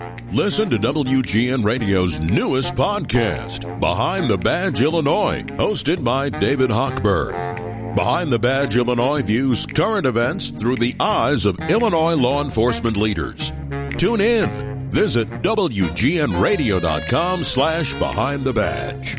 Listen to WGN Radio's newest podcast, Behind the Badge Illinois, hosted by David Hochberg. Behind the Badge Illinois views current events through the eyes of Illinois law enforcement leaders. Tune in. Visit WGNRadio.com/Behind the Badge.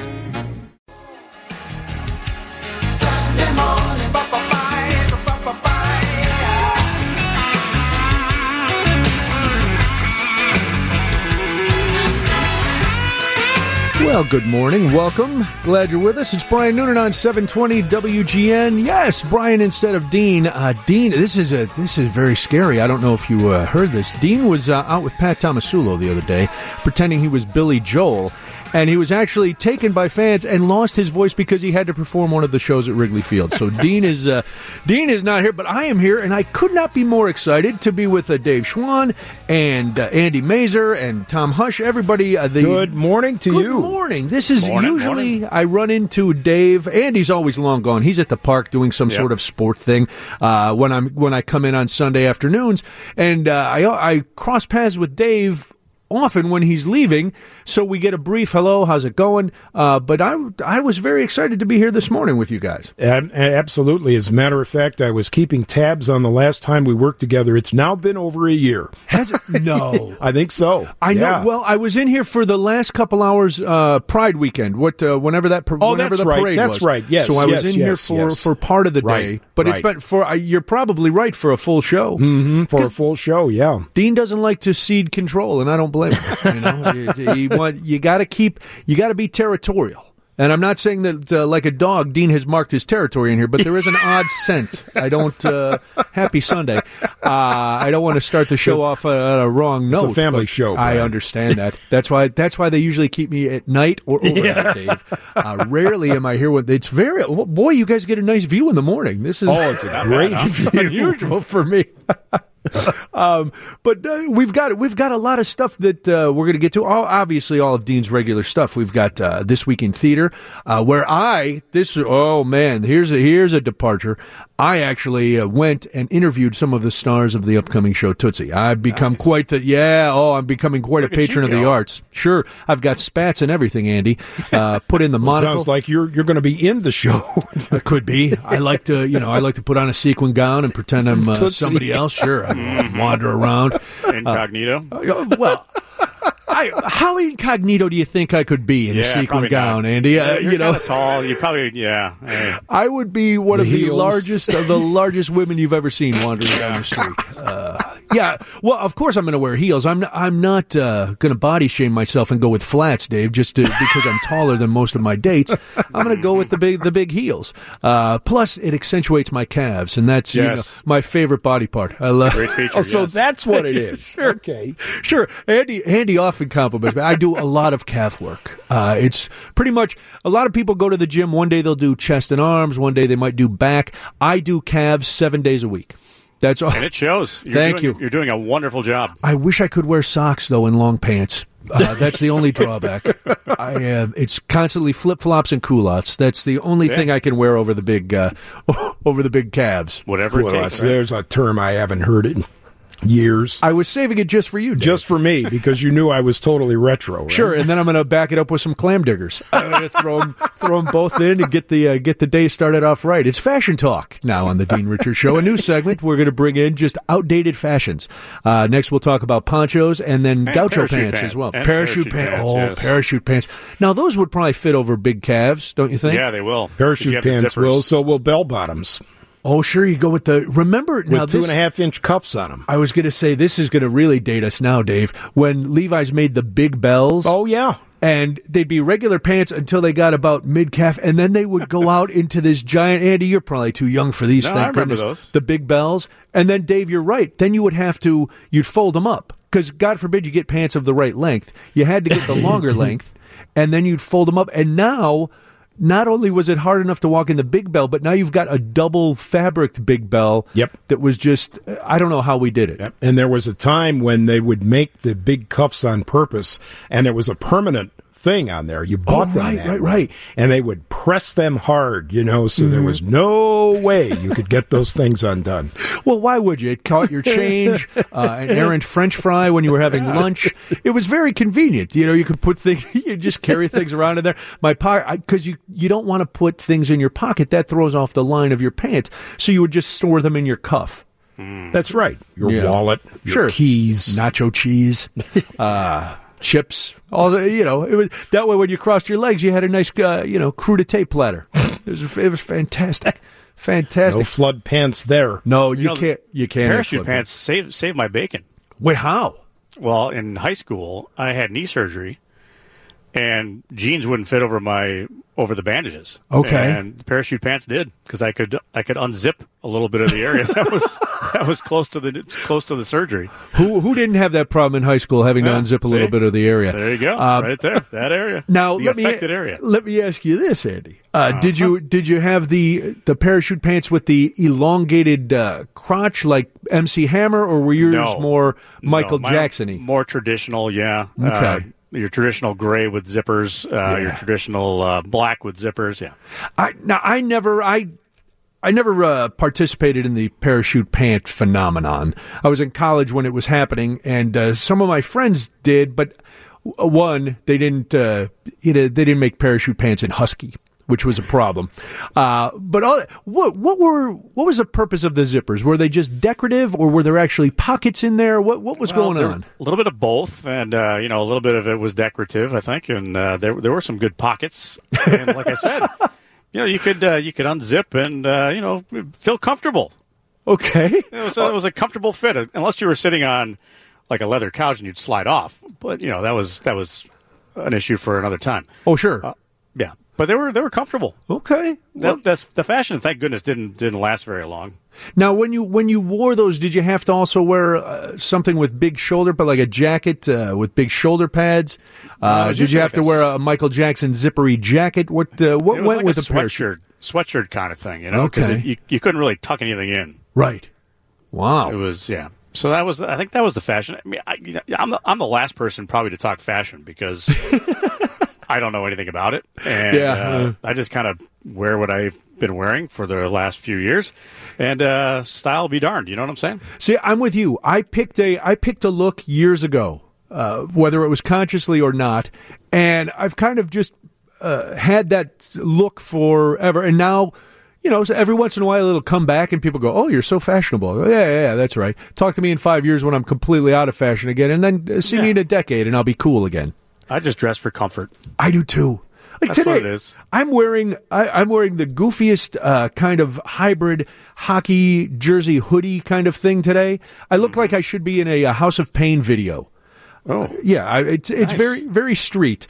Well, good morning. Welcome. Glad you're with us. It's Brian Noonan on 720 WGN. Yes, Brian instead of Dean. Dean, this is very scary. I don't know if you heard this. Dean was out with Pat Tomasulo the other day, pretending he was Billy Joel. And he was actually taken by fans and lost his voice because he had to perform one of the shows at Wrigley Field. So Dean is not here, but I am here, and I could not be more excited to be with Dave Schwann and Andy Mazer and Tom Hush. Everybody, good morning to you. Good morning. This is usually morning. I run into Dave. Andy's always long gone. He's at the park doing some sort of sport thing when I come in on Sunday afternoons, and I cross paths with Dave often when he's leaving, so we get a brief hello, how's it going? But I was very excited to be here this morning with you guys. Absolutely. As a matter of fact, I was keeping tabs on the last time we worked together. It's now been over a year. Has it? No. I think so. I know. Well, I was in here for the last couple hours Pride weekend, whenever the parade was. That's right. Yes. So I was in here for part of the day. But it's been you're probably right, for a full show. Mm-hmm, for a full show, yeah. Dean doesn't like to cede control, and I don't blame him. You know, you got to be territorial. And I'm not saying that like a dog, Dean has marked his territory in here, but there is an odd scent. I don't. Happy Sunday. I don't want to start the show off on a wrong note. It's a family show. Brian. I understand that. That's why they usually keep me at night or overnight, Dave. Rarely am I here when it's very. Boy, you guys get a nice view in the morning. This is it's a great view. Unusual for me. But we've got a lot of stuff that we're going to get to. Obviously, all of Dean's regular stuff. We've got This Week in Theater, where here's a departure. I actually went and interviewed some of the stars of the upcoming show Tootsie. I've become I'm becoming quite a patron of the arts. Sure, I've got spats and everything, Andy. Put in the monocle. Sounds like you're going to be in the show. It could be. I like to put on a sequin gown and pretend I'm somebody else. Sure, I wander around incognito. Well. How incognito do you think I could be in a sequin gown, Andy? You're kind of tall. You probably, I would be one of the largest women you've ever seen wandering down the street. Well, of course I'm going to wear heels. I'm not going to body shame myself and go with flats, Dave, because I'm taller than most of my dates. I'm going to go with the big heels. Plus, it accentuates my calves, and that's my favorite body part. I love. Great feature. So that's what it is. Sure. Okay. Sure. Andy often compliments me. I do a lot of calf work. It's pretty much a lot of people go to the gym. One day they'll do chest and arms. One day they might do back. I do calves 7 days a week. That's all. And it shows. Thank you. You're doing a wonderful job. I wish I could wear socks, though, and long pants. That's the only drawback. It's constantly flip-flops and culottes. That's the only thing I can wear over the big calves. Whatever it takes. Right? There's a term I haven't heard in years. I was saving it just for you, Dave. Just for me, because you knew I was totally retro. Right? Sure, and then I'm going to back it up with some clam diggers. I'm going to throw them both in and get the day started off right. It's Fashion Talk now on the Dean Richards Show. A new segment. We're going to bring in just outdated fashions. Next, we'll talk about ponchos and then gaucho pants as well. Parachute pants. Yes. Parachute pants. Now, those would probably fit over big calves, don't you think? Yeah, they will. Parachute pants will. So will bell bottoms. Oh, sure, you go with the... Remember... With 2.5-inch cuffs on them. I was going to say, this is going to really date us now, Dave. When Levi's made the big bells... Oh, yeah. And they'd be regular pants until they got about mid-calf, and then they would go out into this giant... Andy, you're probably too young for these. No, I remember those. The big bells. And then, Dave, you're right. Then you would have to... You'd fold them up. Because, God forbid, you get pants of the right length. You had to get the longer length, and then you'd fold them up. And now... Not only was it hard enough to walk in the big bell, but now you've got a double fabric big bell. Yep. That was just, I don't know how we did it. Yep. And there was a time when they would make the big cuffs on purpose, and it was a permanent thing on there. You bought them right, that right, way. right. And they would press them hard, so there was no way you could get those things undone. Well, why would you? It caught your change, an errant French fry when you were having lunch. It was very convenient. You could put things, you just carry things around in there. My pocket, because you don't want to put things in your pocket. That throws off the line of your pants. So you would just store them in your cuff. That's right. Your wallet, your keys. Nacho cheese, chips. It was that way when you crossed your legs, you had a nice, crudité platter. It was fantastic. Fantastic. No flood pants there. No, you can't. You can't. Parachute pants saved my bacon. Wait, how? Well, in high school, I had knee surgery, and jeans wouldn't fit over the bandages. Okay. And the parachute pants did, because I could unzip a little bit of the area that was close to the surgery. Who didn't have that problem in high school, having to unzip a little bit of the area? There you go, right there, that area. Now, the affected area. Let me ask you this, Andy. Did you have the parachute pants with the elongated crotch like MC Hammer, or were yours more Michael Jackson-y? More traditional, yeah. Okay. Your traditional gray with zippers, your traditional black with zippers, yeah. I never participated in the parachute pant phenomenon. I was in college when it was happening, and some of my friends did, but one, they didn't make parachute pants in husky, which was a problem. But what was the purpose of the zippers? Were they just decorative, or were there actually pockets in there? What was going on? A little bit of both, and a little bit of it was decorative, I think, and there were some good pockets. And like I said, you could unzip and feel comfortable. Okay, it was a comfortable fit, unless you were sitting on like a leather couch and you'd slide off. But that was an issue for another time. Oh, sure, yeah. But they were comfortable. Okay, that's the fashion. Thank goodness didn't last very long. Now, when you wore those, did you have to also wear something with big shoulder, but like a jacket with big shoulder pads? Did you have to wear a Michael Jackson zippery jacket? What went with the sweatshirt kind of thing? Okay, you couldn't really tuck anything in. Right. Wow. It was So I think that was the fashion. I mean, I'm the last person probably to talk fashion because I don't know anything about it, and I just kind of wear what I've been wearing for the last few years, and style be darned. You know what I'm saying? See, I'm with you. I picked a look years ago, whether it was consciously or not, and I've kind of just had that look forever, and now. So every once in a while it'll come back and people go, "Oh, you're so fashionable." Yeah, that's right. Talk to me in 5 years when I'm completely out of fashion again, and then see me in a decade and I'll be cool again. I just dress for comfort. I do too. Like That's today, what it is. I'm wearing the goofiest kind of hybrid hockey jersey hoodie kind of thing today. I look like I should be in a House of Pain video. Oh, yeah, it's nice. very very street,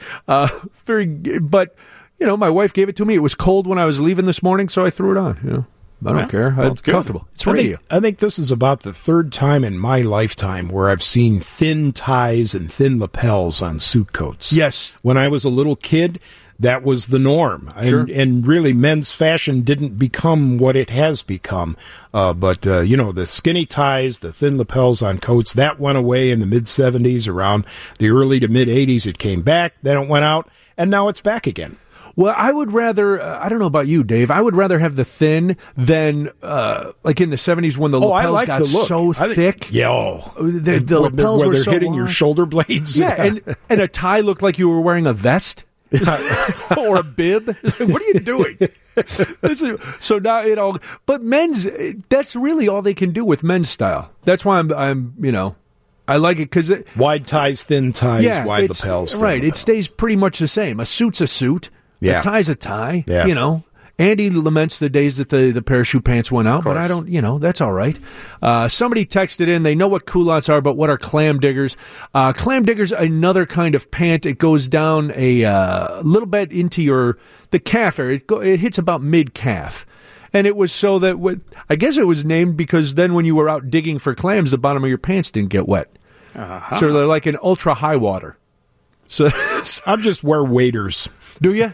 but. My wife gave it to me. It was cold when I was leaving this morning, so I threw it on. I don't care. It's comfortable. It's radio. I think this is about the third time in my lifetime where I've seen thin ties and thin lapels on suit coats. Yes. When I was a little kid, that was the norm. Sure. And really, men's fashion didn't become what it has become. But the skinny ties, the thin lapels on coats, that went away in the mid-'70s. Around the early to mid-'80s, it came back. Then it went out, and now it's back again. Well, I would rather, I don't know about you, Dave, I would rather have the thin than, like in the 70s when the lapels got so thick. The lapels were so hitting long. Your shoulder blades. Yeah, and a tie looked like you were wearing a vest or a bib. What are you doing? So now but men's, that's really all they can do with men's style. That's why I'm I like it because wide ties, thin ties, wide lapels. Right, it stays pretty much the same. A suit's a suit. Yeah. A tie's a tie. Yeah. Andy laments the days that the parachute pants went out, but I don't, that's all right. Somebody texted in, they know what culottes are, but what are clam diggers? Clam diggers, another kind of pant. It goes down a little bit into the calf area. It hits about mid-calf. And it was so that, I guess it was named because then when you were out digging for clams, the bottom of your pants didn't get wet. Uh-huh. So they're like in ultra high water. So I'll just wear waders. Do you?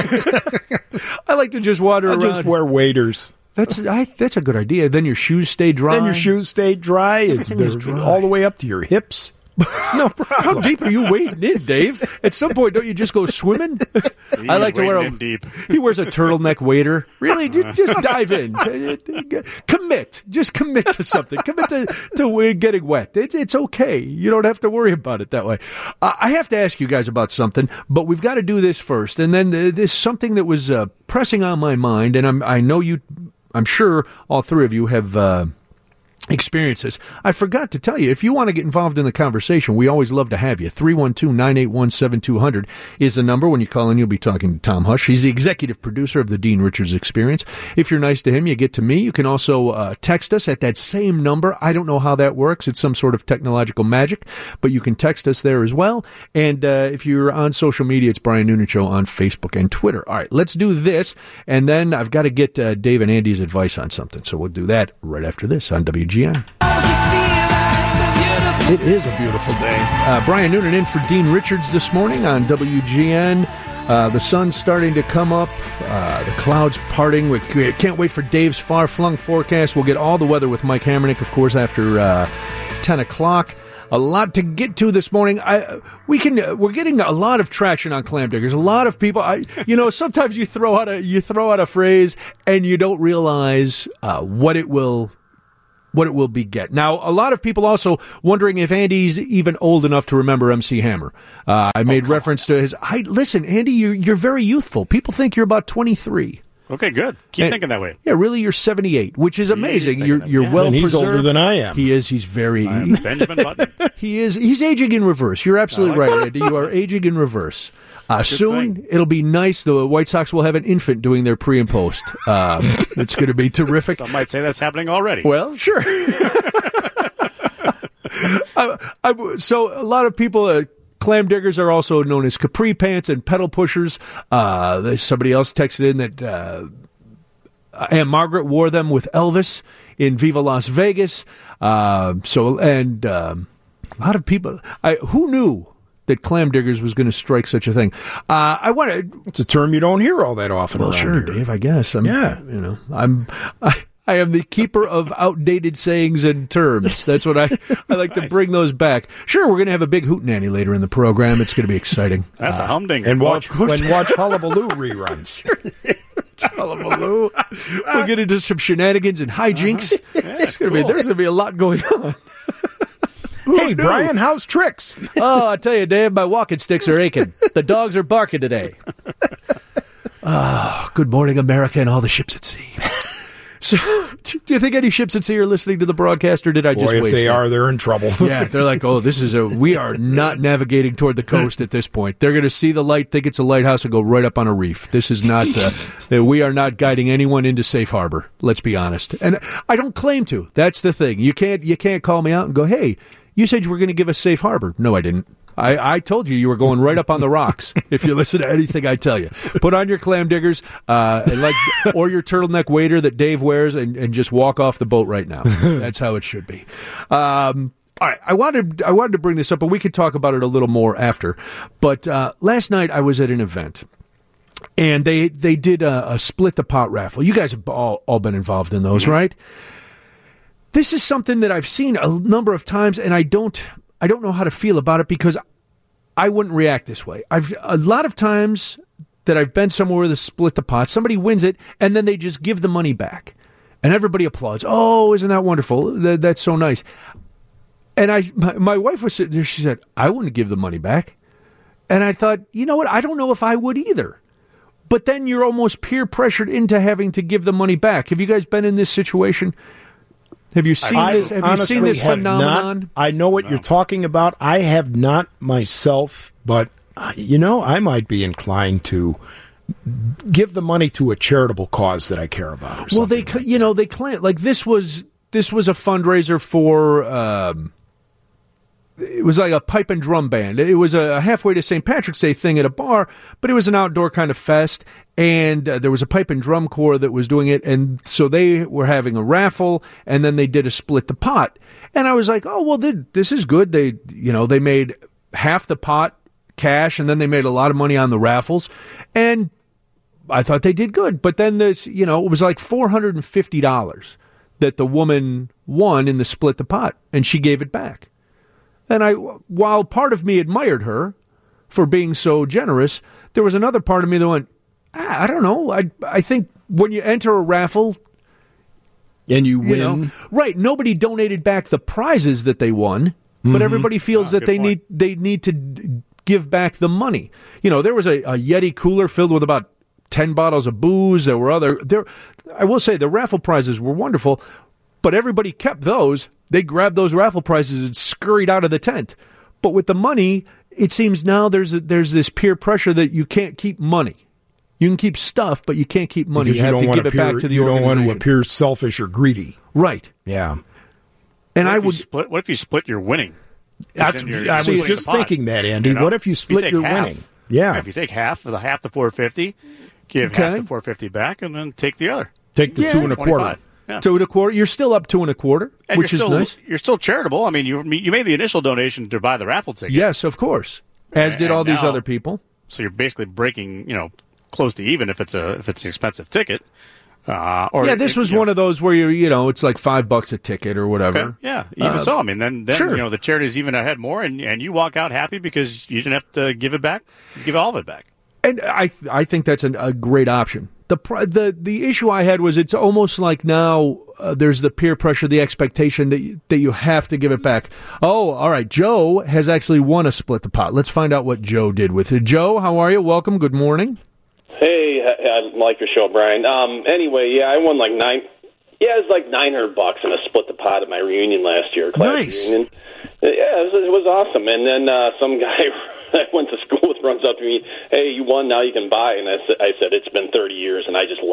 I like to just water around. I'll just wear waders. That's a good idea. Then your shoes stay dry. It's dry. all the way up to your hips. No problem. How deep are you wading in, Dave? At some point, don't you just go swimming? I like to wear deep. He wears a turtleneck wader. Really, just dive in. Commit. Just commit to something. Commit to getting wet. It's okay. You don't have to worry about it that way. I have to ask you guys about something, but we've got to do this first. And then there's something that was pressing on my mind, and I'm sure all three of you have experiences. I forgot to tell you, if you want to get involved in the conversation, we always love to have you. 312-981-7200 is the number. When you call in, you'll be talking to Tom Hush. He's the executive producer of the Dean Richards Experience. If you're nice to him, you get to me. You can also text us at that same number. I don't know how that works. It's some sort of technological magic, but you can text us there as well. And if you're on social media, it's Brian Noonan Show on Facebook and Twitter. All right, let's do this, and then I've got to get Dave and Andy's advice on something. So we'll do that right after this on WGN. It is a beautiful day. Brian Noonan in for Dean Richards this morning on WGN. The sun's starting to come up. The clouds parting. We can't wait for Dave's far-flung forecast. We'll get all the weather with Mike Hammernick, of course, after 10 o'clock. A lot to get to this morning. We're getting a lot of traction on clam diggers. A lot of people. Sometimes you throw out a phrase and you don't realize what it will beget. Now, a lot of people also wondering if Andy's even old enough to remember MC Hammer. I made reference to his. Listen, Andy, you're very youthful. People think you're about 23. Okay, good. Keep thinking that way. Yeah, really, you're 78, which is amazing. You're well preserved. He's older than I am. He is. He's very. Benjamin Button. He is. He's aging in reverse. You're absolutely right, Andy. You are aging in reverse. Soon, it'll be nice. The White Sox will have an infant doing their pre and post. It's going to be terrific. Some might say that's happening already. Well, sure. So a lot of people, clam diggers are also known as capri pants and pedal pushers. Somebody else texted in that Aunt Margaret wore them with Elvis in Viva Las Vegas. A lot of people, who knew that clam diggers was going to strike such a thing? It's a term you don't hear all that often. Well, sure, here. Dave. I guess. I am the keeper of outdated sayings and terms. That's what I like to bring those back. Sure, we're going to have a big hootenanny later in the program. It's going to be exciting. That's a humdinger. And watch Hullabaloo reruns. Hullabaloo. We'll get into some shenanigans and hijinks. There's going to be a lot going on. Hey, Brian, how's tricks? Oh, I tell you, Dave, my walking sticks are aching. The dogs are barking today. Good morning, America, and all the ships at sea. So, do you think any ships at sea are listening to the broadcast, or did I just waste if they are, they're in trouble. Yeah, they're like, we are not navigating toward the coast at this point. They're going to see the light, think it's a lighthouse, and go right up on a reef. This is not, we are not guiding anyone into safe harbor. Let's be honest. And I don't claim to. That's the thing. You can't call me out and go, hey, you said you were going to give us safe harbor. No, I didn't. I told you were going right up on the rocks if you listen to anything I tell you. Put on your clam diggers or your turtleneck wader that Dave wears and just walk off the boat right now. That's how it should be. All right, I wanted to bring this up, and we could talk about it a little more after. But last night I was at an event, and they did a split the pot raffle. You guys have all been involved in those, right? This is something that I've seen a number of times, and I don't know how to feel about it because I wouldn't react this way. A lot of times that I've been somewhere where they split the pot, somebody wins it, and then they just give the money back. And everybody applauds. Oh, isn't that wonderful? That's so nice. And my wife was sitting there, she said, I wouldn't give the money back. And I thought, you know what? I don't know if I would either. But then you're almost peer pressured into having to give the money back. Have you guys been in this situation? Have you seen this? Have you seen this phenomenon? I know what you're talking about. I have not myself, but I might be inclined to give the money to a charitable cause that I care about. Well, they claim like this was a fundraiser for. It was like a pipe and drum band. It was a halfway to St. Patrick's Day thing at a bar, but it was an outdoor kind of fest. And there was a pipe and drum corps that was doing it. And so they were having a raffle, and then they did a split the pot. And I was like, oh, well, this is good. They made half the pot cash, and then they made a lot of money on the raffles. And I thought they did good. But then it was like $450 that the woman won in the split the pot, and she gave it back. And while part of me admired her for being so generous, there was another part of me that went, I don't know. I think when you enter a raffle and you win, right? Nobody donated back the prizes that they won, but everybody feels that they need to give back the money. There was a Yeti cooler filled with about 10 bottles of booze. There were I will say the raffle prizes were wonderful, but everybody kept those. They grabbed those raffle prizes and scurried out of the tent. But with the money, it seems now there's this peer pressure that you can't keep money. You can keep stuff, but you can't keep money. Because you have to give it back to the organization. You don't want to appear selfish or greedy. Right. Yeah. And what if you split your winning? I was just thinking that, Andy. What if you split your winning? Yeah. If you take half of the $450, give half the $450 back, and then take the other. Take the 2 1/4. Yeah. 2 1/4. You're still up 2 1/4, which is nice. You're still charitable. I mean, you made the initial donation to buy the raffle ticket. Yes, of course. As did all these other people. So you're basically breaking, close to even if it's an expensive ticket. This was one of those where it's like $5 a ticket or whatever. Okay. Yeah, even so. I mean, then sure. The charity's even ahead more, and you walk out happy because you didn't have to give it back, give all of it back. And I think that's a great option. The issue I had was it's almost like now there's the peer pressure, the expectation that you have to give it back. Oh, all right. Joe has actually won a split the pot. Let's find out what Joe did with it. Joe, how are you? Welcome. Good morning. Hey, I like your show, Brian. Anyway, I won like it was like $900 in a split the pot at my reunion last year. Class reunion. Yeah, it was awesome. And then some guy I went to school with runs up to me, hey, you won, now you can buy. And I said, it's been 30 years, and I just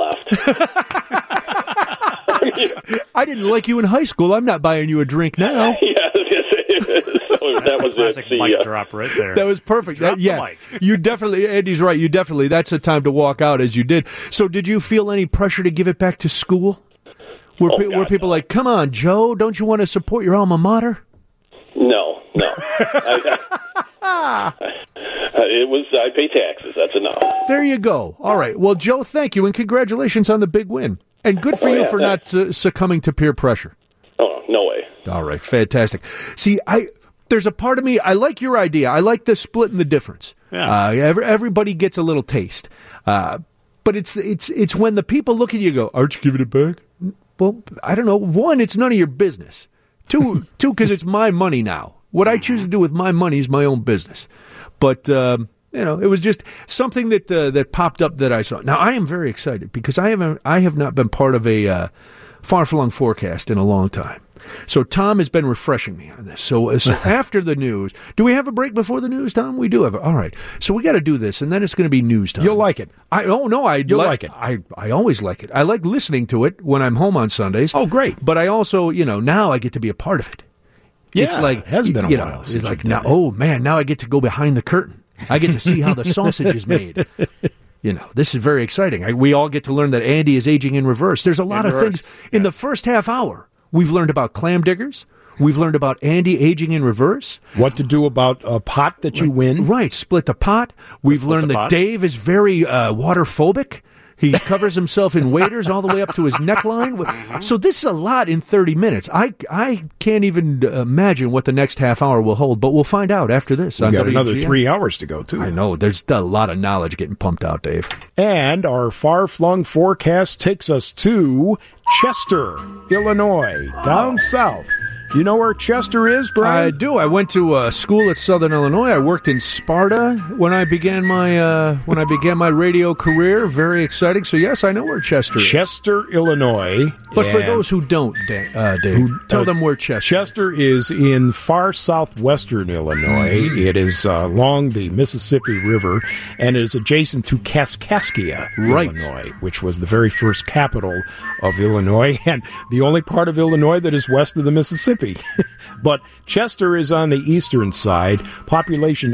left. I didn't like you in high school. I'm not buying you a drink now. That was a classic mic drop right there. That was perfect. The mic. You definitely, Andy's right. That's a time to walk out as you did. So did you feel any pressure to give it back to school? Were people like, come on, Joe, don't you want to support your alma mater? No. I pay taxes. That's enough. There you go. All right. Well, Joe, thank you, and congratulations on the big win. And good for you for not succumbing to peer pressure. Oh, no way. All right. Fantastic. See, there's a part of me, I like your idea. I like the split and the difference. Yeah. Everybody gets a little taste. But it's when the people look at you and go, aren't you giving it back? Well, I don't know. One, it's none of your business. Two, because it's my money now. What I choose to do with my money is my own business. But, it was just something that popped up that I saw. Now, I am very excited because I have not been part of a far-flung forecast in a long time. So Tom has been refreshing me on this. So after the news, do we have a break before the news, Tom? We do have it. All right. So we got to do this, and then it's going to be news time. You'll like it. You'll like it. I always like it. I like listening to it when I'm home on Sundays. Oh, great. But I also, now I get to be a part of it. Yeah, it's like, it has been a while. It's like, now, now I get to go behind the curtain. I get to see how the sausage is made. This is very exciting. We all get to learn that Andy is aging in reverse. There's a lot of things. In the first half hour, we've learned about clam diggers. We've learned about Andy aging in reverse. What to do about a pot that you win. Right, split the pot. We've learned that Dave is very water-phobic. He covers himself in waders all the way up to his neckline. So this is a lot in 30 minutes. I can't even imagine what the next half hour will hold, but we'll find out after this. We've got another 3 hours to go, too. I know. There's a lot of knowledge getting pumped out, Dave. And our far-flung forecast takes us to Chester, Illinois, down south. You know where Chester is, Brian? I do. I went to school at Southern Illinois. I worked in Sparta when I began my radio career. Very exciting. So yes, I know where Chester is. Chester, Illinois. But for those who don't, Dave, tell them where Chester is. Chester is in far southwestern Illinois. It is along the Mississippi River, and it is adjacent to Kaskaskia, Illinois, which was the very first capital of Illinois, and the only part of Illinois that is west of the Mississippi. But Chester is on the eastern side, population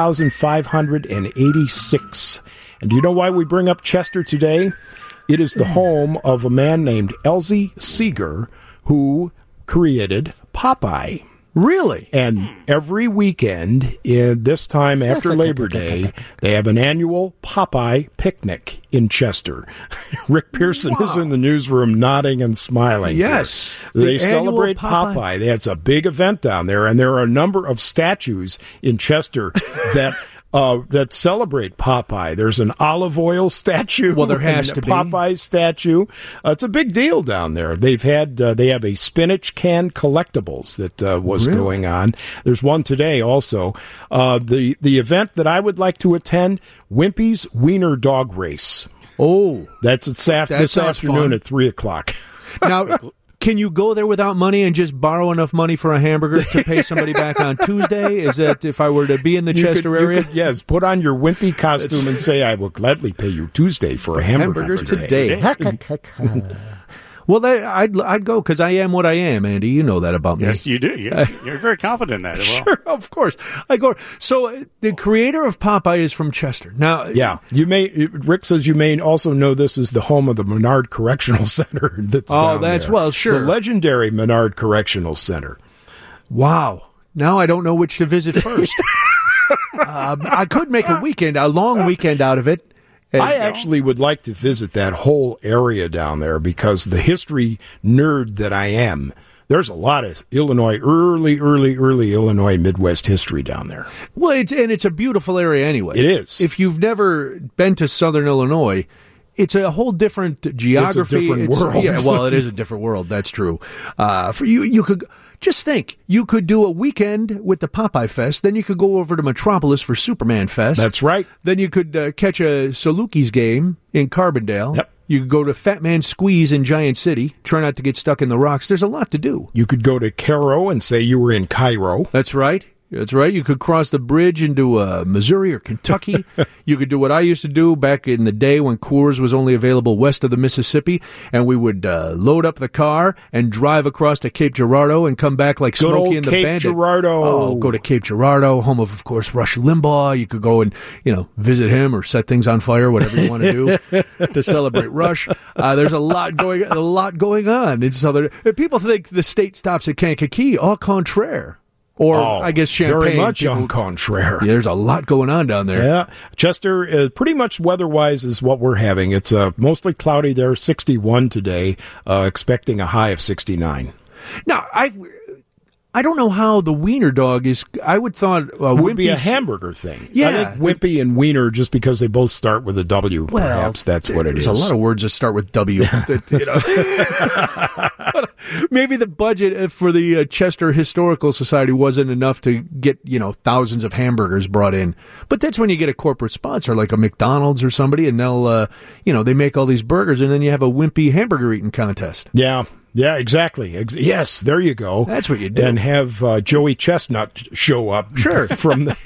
8,586. And do you know why we bring up Chester today? It is the home of a man named Elzie Seeger, who created Popeye. Really? And every weekend, this time after Labor Day, they have an annual Popeye picnic in Chester. Rick Pearson is in the newsroom nodding and smiling. Yes. They celebrate Popeye. There's a big event down there, and there are a number of statues in Chester that celebrate Popeye. There's an olive oil statue. Well, there has to be. Popeye statue. It's a big deal down there. They have a spinach can collectibles that was going on. There's one today also. The event that I would like to attend, Wimpy's Wiener Dog Race. Oh, that's this afternoon at 3:00. Now, can you go there without money and just borrow enough money for a hamburger to pay somebody back on Tuesday? Is that if I were to be in the Chester area? Yes, put on your wimpy costume and say, I will gladly pay you Tuesday for a hamburger today. Well, I'd go because I am what I am, Andy. You know that about me. Yes, you do. You're very confident in that as well. Sure, of course. I go. So the creator of Popeye is from Chester. Now, yeah, Rick says you may also know this is the home of the Menard Correctional Center. Down there. Well, sure. The legendary Menard Correctional Center. Wow. Now I don't know which to visit first. I could make a long weekend out of it. I actually would like to visit that whole area down there because the history nerd that I am, there's a lot of Illinois, early Illinois Midwest history down there. Well, it's a beautiful area anyway. It is. If you've never been to Southern Illinois, it's a whole different geography. It's a different world. Yeah, well, it is a different world. That's true. For you could just think you could do a weekend with the Popeye Fest. Then you could go over to Metropolis for Superman Fest. That's right. Then you could catch a Salukis game in Carbondale. Yep. You could go to Fat Man Squeeze in Giant City. Try not to get stuck in the rocks. There's a lot to do. You could go to Cairo and say you were in Cairo. That's right. That's right. You could cross the bridge into Missouri or Kentucky. You could do what I used to do back in the day when Coors was only available west of the Mississippi, and we would load up the car and drive across to Cape Girardeau and come back like Smokey and the Bandit. Cape Girardeau. Oh, go to Cape Girardeau, home of course, Rush Limbaugh. You could go and visit him or set things on fire, whatever you want to do to celebrate Rush. There's a lot going on in Southern. People think the state stops at Kankakee. Au contraire. Or, I guess, Champaign. Very much au contraire. Yeah, there's a lot going on down there. Yeah. Chester, pretty much weather-wise is what we're having. It's mostly cloudy there, 61 today, expecting a high of 69. Now, I don't know how the wiener dog is. I would thought would be a hamburger thing. Yeah. I think Wimpy and wiener, just because they both start with a W, perhaps that's what it is. There's a lot of words that start with W. Maybe the budget for the Chester Historical Society wasn't enough to get, thousands of hamburgers brought in. But that's when you get a corporate sponsor like a McDonald's or somebody, and they'll, they make all these burgers, and then you have a Wimpy hamburger eating contest. Yeah. Yeah, exactly. Yes, there you go. That's what you do. And have Joey Chestnut show up. Sure. from the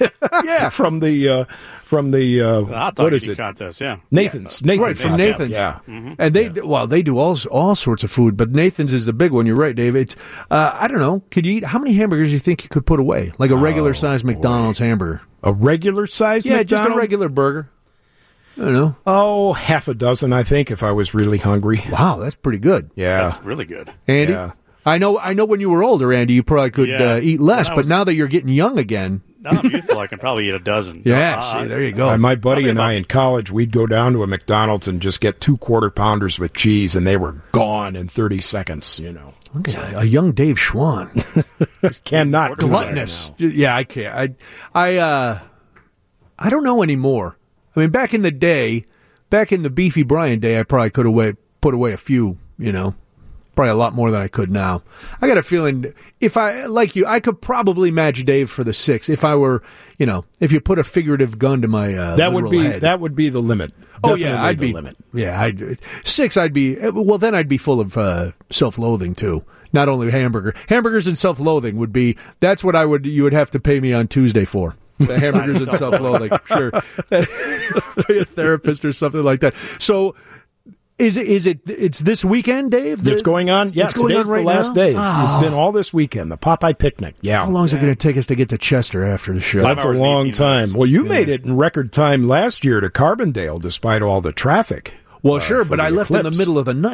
hot dog what is it? Contest, yeah. Nathan's. Right, from Nathan's. Yeah. Mm-hmm. And they do all sorts of food, but Nathan's is the big one. You're right, Dave. It's I don't know. Could you eat how many hamburgers do you think you could put away? Like a regular sized McDonald's hamburger. A regular sized McDonald's? Yeah, just a regular burger. I don't know. Oh, half a dozen, I think, if I was really hungry. Wow, that's pretty good. Yeah. That's really good. Andy? Yeah. I know when you were older, Andy, you probably could eat less, but now that you're getting young again. Now I'm youthful, I can probably eat a dozen. Yeah, see, there you go. My buddy and I in college, we'd go down to a McDonald's and just get 2 quarter-pounders with cheese, and they were gone in 30 seconds, Look at a young Dave Schwann. Cannot do gluttonous. Yeah, I can't. I don't know anymore. I mean, back in the Beefy Brian day, I probably could have put away a few, probably a lot more than I could now. I got a feeling if I, like you, I could probably match Dave for the 6 if I were, if you put a figurative gun to my that would be the limit. Oh, Definitely yeah, I'd be the limit. Yeah, 6, then I'd be full of self-loathing too. Not only hamburgers and self-loathing would be. That's what you would have to pay me on Tuesday for. The hamburgers and self-loathing, sure. Pay a therapist or something like that. So, it's this weekend, Dave? It's going on. Yeah, today's the last day. It's been all this weekend. The Popeye picnic. Yeah. How long is it going to take us to get to Chester after the show? That's a long time. Well, you made it in record time last year to Carbondale, despite all the traffic. Well, sure, but I left in the middle of the night.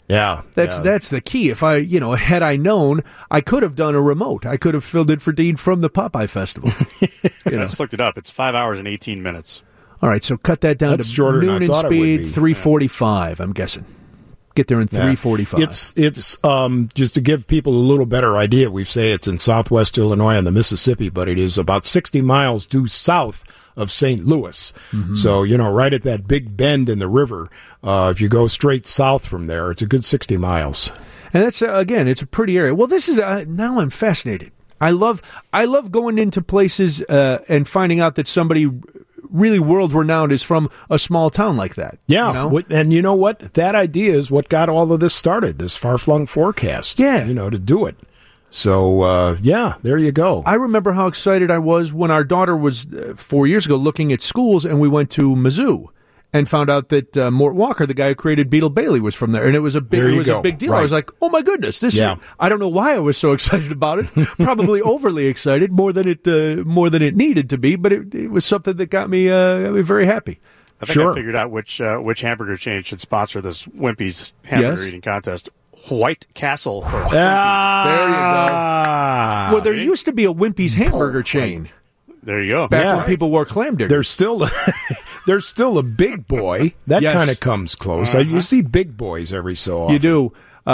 Yeah, that's the key. If had I known, I could have done a remote. I could have filled in for Dean from the Popeye Festival. I just looked it up. It's 5 hours and 18 minutes. All right, so cut that down to noon and speed, 3:45. I'm guessing. Get there in 3:45. It's just to give people a little better idea. We say it's in southwest Illinois on the Mississippi, but it is about 60 miles due south of St. Louis. Mm-hmm. So, right at that big bend in the river, if you go straight south from there, it's a good 60 miles. And that's, again, it's a pretty area. Well, this is, now I'm fascinated. I love going into places and finding out that somebody really world-renowned is from a small town like that. Yeah, and you know what? That idea is what got all of this started, this far-flung forecast, to do it. So, there you go. I remember how excited I was when our daughter was 4 years ago looking at schools, and we went to Mizzou and found out that Mort Walker, the guy who created Beetle Bailey, was from there, and it was a big deal. Right. I was like, "Oh my goodness, this!" Yeah. I don't know why I was so excited about it. Probably overly excited, more than it needed to be, but it was something that got me very happy. I think I figured out which hamburger chain should sponsor this Wimpy's hamburger eating contest. White Castle. There you go. Well, there used to be a Wimpy's hamburger chain. There you go. Back when people wore clam diggers. There's still a Big Boy. That kind of comes close. You see Big Boys every so often. You do.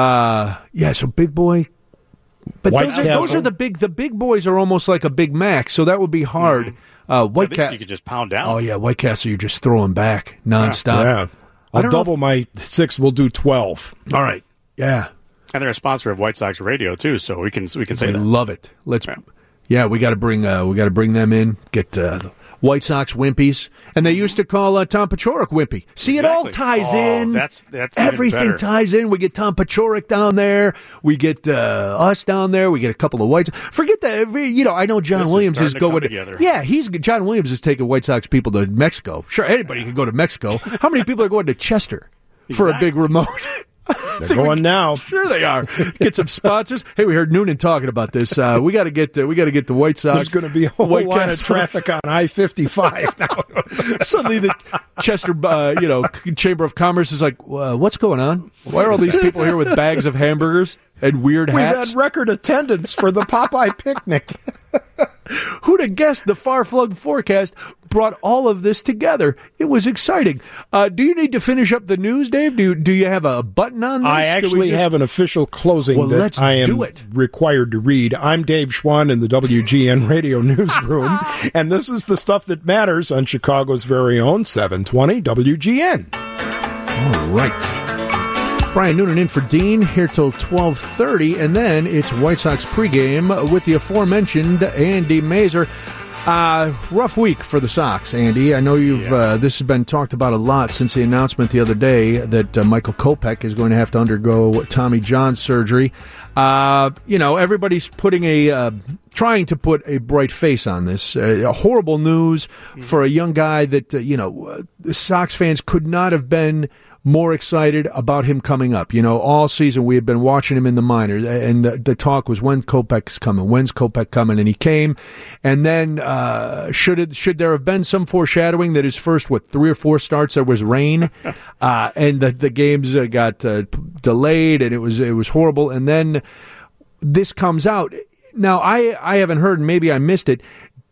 So Big Boy. But those are the big boys are almost like a Big Mac, so that would be hard. White Castle you could just pound down. Oh, yeah, White Castle, you just throw them back nonstop. Yeah. I'll double my 6, we'll do 12. All right. Yeah. And they're a sponsor of White Sox Radio, too, so we can say that. I love it. We got to bring them in. Get White Sox Wimpy's, and they used to call Tom Paciorek Wimpy. See, it all ties in. That's everything ties in. We get Tom Paciorek down there. We get us down there. We get a couple of White. Forget that. I know John Williams is going together. Yeah, John Williams is taking White Sox people to Mexico. Sure, anybody can go to Mexico. How many people are going to Chester for a big remote? They're going now. Sure they are. Get some sponsors. Hey, we heard Noonan talking about this. We got to get the White Sox. There's going to be a whole line of traffic on I-55 now. Suddenly, the Chester, Chamber of Commerce is like, what's going on? Why are all these people here with bags of hamburgers and weird hats? We've had record attendance for the Popeye picnic. Who'd have guessed the far-flung forecast brought all of this together? It was exciting. Do you need to finish up the news, Dave? Do you have a button on this? I actually have an official closing that I am required to read. I'm Dave Schwann in the WGN Radio Newsroom, and this is the stuff that matters on Chicago's very own 720 WGN. All right. Brian Noonan in for Dean here till 12:30, and then it's White Sox pregame with the aforementioned Andy Mazer. Rough week for the Sox, Andy. I know this has been talked about a lot since the announcement the other day that Michael Kopech is going to have to undergo Tommy John surgery. Everybody's trying to put a bright face on this. Horrible news for a young guy that, Sox fans could not have been more excited about him coming up. All season we had been watching him in the minors, and the talk was, when's Kopech coming? And he came. And then should there have been some foreshadowing that his first, 3 or 4 starts there was rain, and the games got delayed, and it was horrible. And then this comes out. Now, I haven't heard, and maybe I missed it.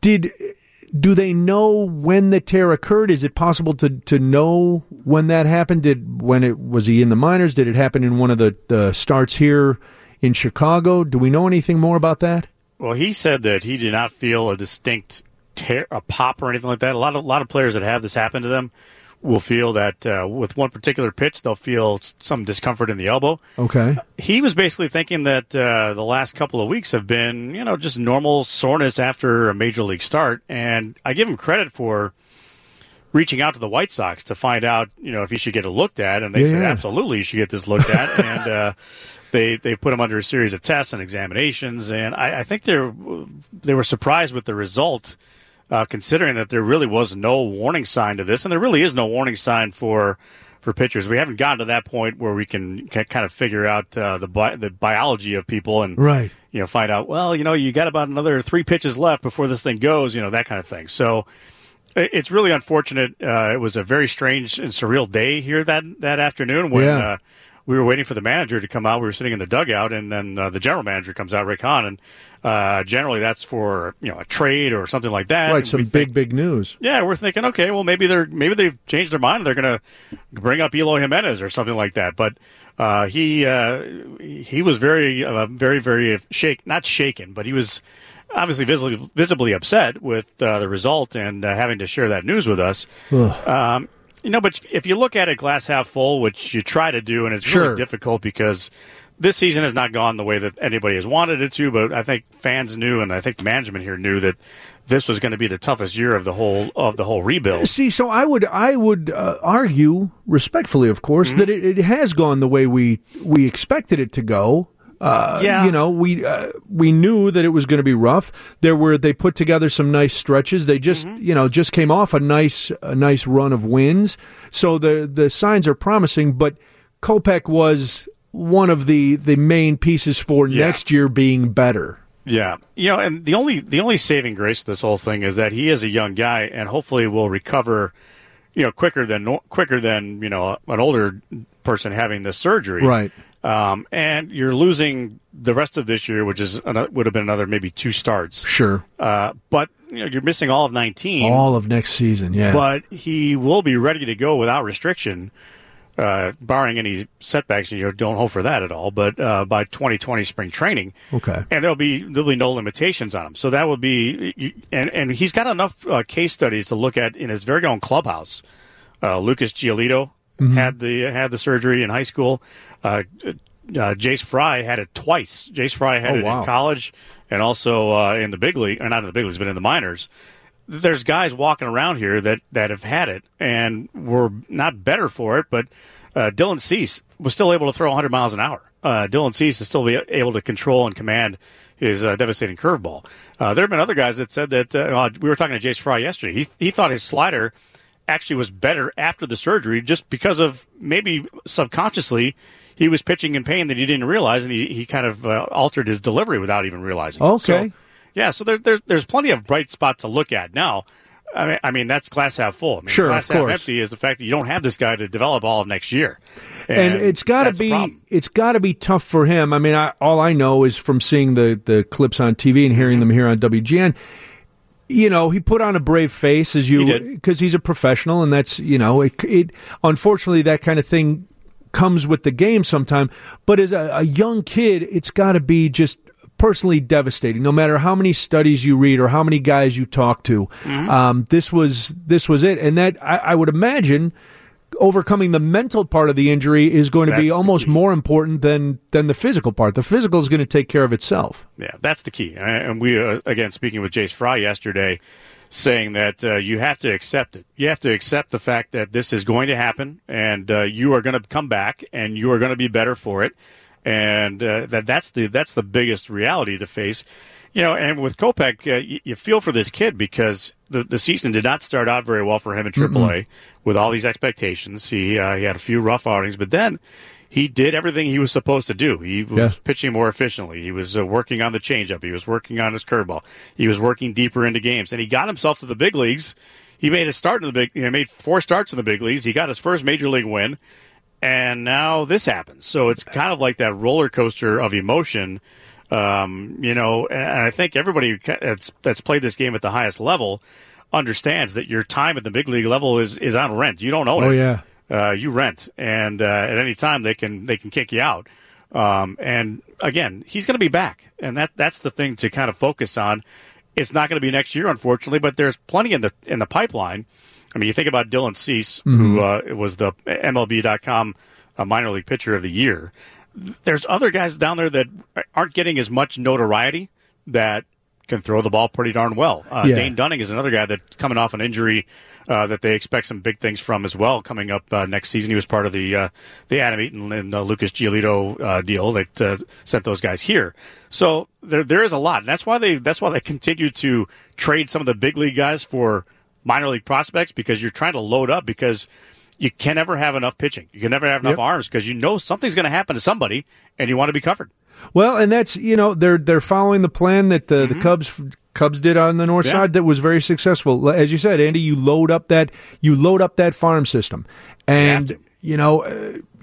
Do they know when the tear occurred? Is it possible to know when that happened? Was he in the minors? Did it happen in one of the starts here in Chicago? Do we know anything more about that? Well, he said that he did not feel a distinct tear, a pop or anything like that. A lot of players that have this happen to them will feel that with one particular pitch, they'll feel some discomfort in the elbow. Okay. He was basically thinking that the last couple of weeks have been, just normal soreness after a major league start. And I give him credit for reaching out to the White Sox to find out, if he should get it looked at. And they said, absolutely, you should get this looked at. And they put him under a series of tests and examinations. And I think they were surprised with the result. Considering that there really was no warning sign to this, and there really is no warning sign for pitchers. We haven't gotten to that point where we can kind of figure out the biology of people and find out, you got about another 3 pitches left before this thing goes, that kind of thing. So it's really unfortunate. It was a very strange and surreal day here that afternoon when we were waiting for the manager to come out. We were sitting in the dugout, and then the general manager comes out, Rick Hahn, and generally that's for a trade or something like that. Right, some big news. Yeah, we're thinking, okay, well maybe they've changed their mind. They're going to bring up Eloy Jimenez or something like that. But he was very not shaken, but he was obviously visibly upset with the result and having to share that news with us. But if you look at it glass half full, which you try to do, and it's really difficult because this season has not gone the way that anybody has wanted it to, but I think fans knew, and I think management here knew that this was going to be the toughest year of the whole rebuild. See, so I would argue, respectfully, of course, that it has gone the way we expected it to go. We knew that it was going to be rough. They put together some nice stretches. They just came off a nice run of wins. So the signs are promising, but Kopech was one of the main pieces for next year being better. Yeah. And the only saving grace of this whole thing is that he is a young guy and hopefully will recover quicker than an older person having this surgery. Right. And you're losing the rest of this year, which would have been another maybe 2 starts. Sure. But you're missing all of 19. All of next season, yeah. But he will be ready to go without restriction, barring any setbacks. Don't hope for that at all. But by 2020 spring training, okay. And there'll be no limitations on him. So that would be, and he's got enough case studies to look at in his very own clubhouse. Lucas Giolito had the surgery in high school. Jace Fry had it twice. Jace Fry had it in college and also in the big league, or not in the big leagues, but in the minors. There's guys walking around here that have had it and were not better for it, but Dylan Cease was still able to throw 100 miles an hour. Dylan Cease is still able to control and command his devastating curveball. There have been other guys that said that we were talking to Jace Fry yesterday. He thought his slider actually was better after the surgery just because of maybe subconsciously he was pitching in pain that he didn't realize, and he kind of altered his delivery without even realizing it. So there's plenty of bright spots to look at. Now, I mean that's glass half full. Glass half empty is the fact that you don't have this guy to develop all of next year. And it's got to be tough for him. I mean, all I know is from seeing the clips on TV and hearing them here on WGN. He put on a brave face because he's a professional, and that's it. Unfortunately, that kind of thing comes with the game sometime. But as a young kid, it's got to be just personally devastating. No matter how many studies you read or how many guys you talk to, this was it. And that I would imagine overcoming the mental part of the injury is going to be almost more important than the physical part. The physical is going to take care of itself. Yeah, that's the key. And we, again, speaking with Jace Fry yesterday, saying that you have to accept it. You have to accept the fact that this is going to happen, and you are going to come back, and you are going to be better for it. And that's the biggest reality to face. And with Kopech, you feel for this kid because the season did not start out very well for him in AAA with all these expectations. He had a few rough outings, but then he did everything he was supposed to do. He was pitching more efficiently. He was working on the changeup. He was working on his curveball. He was working deeper into games, and he got himself to the big leagues. He made a start in made 4 starts in the big leagues. He got his first major league win, and now this happens. So it's kind of like that roller coaster of emotion. And I think everybody that's played this game at the highest level understands that your time at the big league level is on rent. You don't own it. Oh, yeah. You rent, and at any time they can kick you out. And again, he's going to be back, and that's the thing to kind of focus on. It's not going to be next year, unfortunately, but there's plenty in the pipeline. I mean, you think about Dylan Cease, who was the MLB.com minor league pitcher of the year. There's other guys down there that aren't getting as much notoriety that can throw the ball pretty darn well. Dane Dunning is another guy that's coming off an injury that they expect some big things from as well coming up next season. He was part of the Adam Eaton and Lucas Giolito deal that sent those guys here. So there is a lot, and that's why they continue to trade some of the big league guys for minor league prospects, because you're trying to load up, because you can never have enough pitching. You can never have enough arms, because something's going to happen to somebody, and you want to be covered. Well, and that's they're following the plan that the Cubs did on the north side that was very successful. As you said, Andy, you load up that farm system, and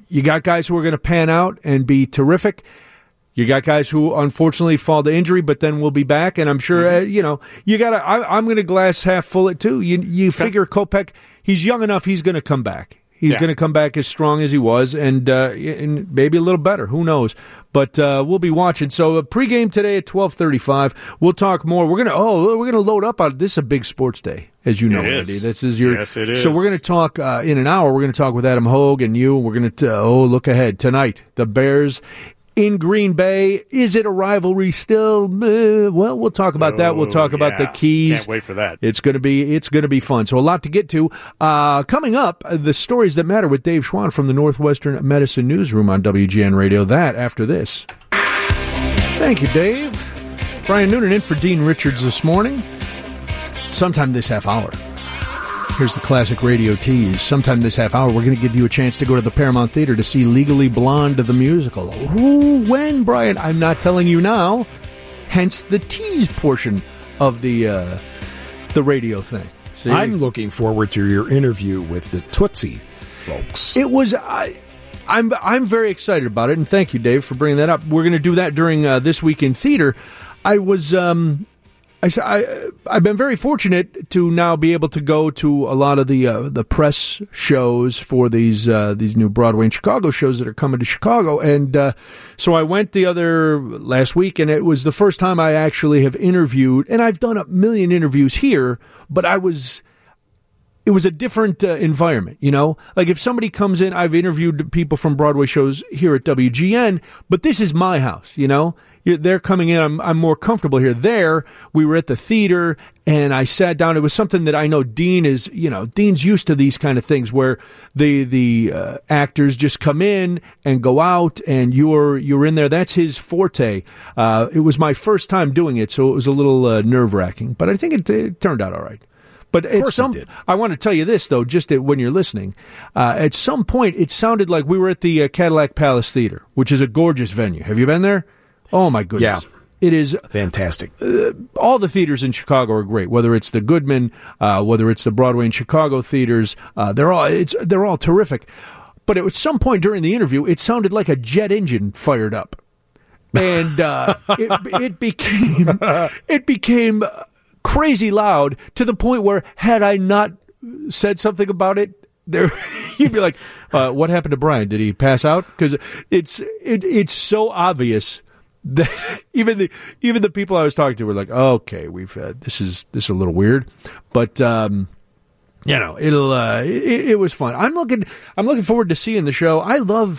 You got guys who are going to pan out and be terrific. You got guys who unfortunately fall to injury, but then will be back. And I'm sure, you got to, I'm going to glass half full it too. You figure Kopech, he's young enough, he's going to come back. He's going to come back as strong as he was, and maybe a little better. Who knows? But we'll be watching. So pregame today at 12:35. We'll talk more. We're gonna load up on this. Is a big sports day, as you know, Andy. This is yes, it is. So we're gonna talk in an hour. We're gonna talk with Adam Hogue and you. We're gonna look ahead tonight. The Bears in Green Bay. Is it a rivalry still? Well, we'll talk about that. We'll talk about the keys. Can't wait for that. It's going to be fun. So a lot to get to. Coming up, the stories that matter with Dave Schwann from the Northwestern Medicine Newsroom on WGN Radio. That after this. Thank you, Dave. Brian Noonan in for Dean Richards this morning. Sometime this half hour. Here's the classic radio tease. Sometime this half hour, we're going to give you a chance to go to the Paramount Theater to see Legally Blonde, the musical. Who, when, Brian? I'm not telling you now. Hence the tease portion of the radio thing. See? I'm looking forward to your interview with the Tootsie folks. It was... I'm very excited about it, and thank you, Dave, for bringing that up. We're going to do that during This Week in Theater. I was... I've been very fortunate to now be able to go to a lot of the press shows for these new Broadway and Chicago shows that are coming to Chicago, and so I went last week, and it was the first time I actually have interviewed, and I've done a million interviews here, but it was a different environment, Like if somebody comes in, I've interviewed people from Broadway shows here at WGN, but this is my house, They're coming in. I'm more comfortable here. There, we were at the theater, and I sat down. It was something that I know Dean is, Dean's used to these kind of things where the actors just come in and go out, and you're in there. That's his forte. It was my first time doing it, so it was a little nerve-wracking, but I think it turned out all right. But I want to tell you this, though, just when you're listening. At some point, it sounded like we were at the Cadillac Palace Theater, which is a gorgeous venue. Have you been there? Oh, my goodness. Yeah. It is fantastic. All the theaters in Chicago are great, whether it's the Goodman, whether it's the Broadway and Chicago theaters. They're all terrific. But at some point during the interview, it sounded like a jet engine fired up. And it became crazy loud to the point where had I not said something about it, you'd be like, what happened to Brian? Did he pass out? Because it's so obvious that even the people I was talking to were like, okay, this is a little weird, but it was fun. I'm looking forward to seeing the show. I love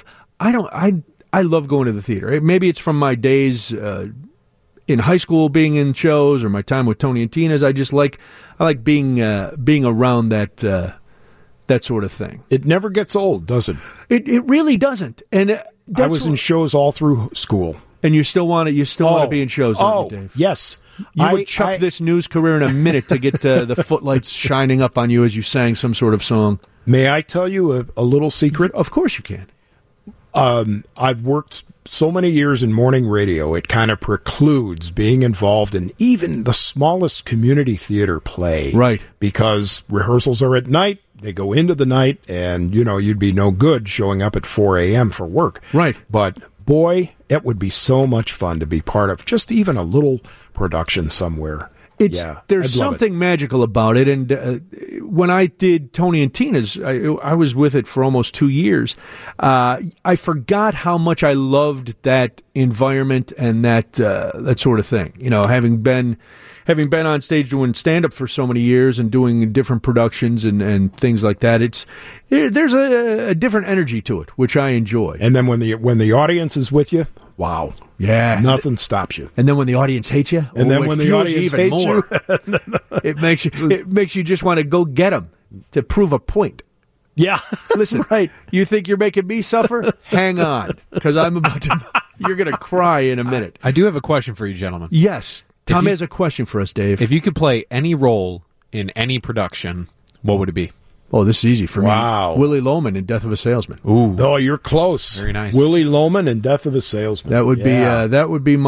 going to the theater. Maybe it's from my days in high school being in shows or my time with Tony and Tina's. I like being around that sort of thing. It never gets old, does it? It really doesn't. And I was in shows all through school. And you still want to be in shows, don't you, Dave? Yes. You would chuck this news career in a minute to get the footlights shining up on you as you sang some sort of song. May I tell you a little secret? Of course you can. I've worked so many years in morning radio, it kind of precludes being involved in even the smallest community theater play. Right. Because rehearsals are at night, they go into the night, and, you'd be no good showing up at 4 a.m. for work. Right. But, boy, it would be so much fun to be part of just even a little production somewhere. There's something magical about it, and when I did Tony and Tina's, I was with it for almost 2 years. I forgot how much I loved that environment and that sort of thing. Having been on stage doing stand-up for so many years and doing different productions and things like that, there's a different energy to it, which I enjoy. And then when the audience is with you, wow. Yeah. Nothing stops you. And then when the audience hates you, and then when the audience hates more, it makes you just want to go get them to prove a point. Yeah. Listen, right. You think you're making me suffer? Hang on, because you're going to cry in a minute. I do have a question for you, gentlemen. Yes. Tom has a question for us, Dave. If you could play any role in any production, what would it be? Oh, this is easy for me. Wow. Willie Loman in Death of a Salesman. Ooh. Oh, you're close. Very nice. Willie Loman in Death of a Salesman. That would be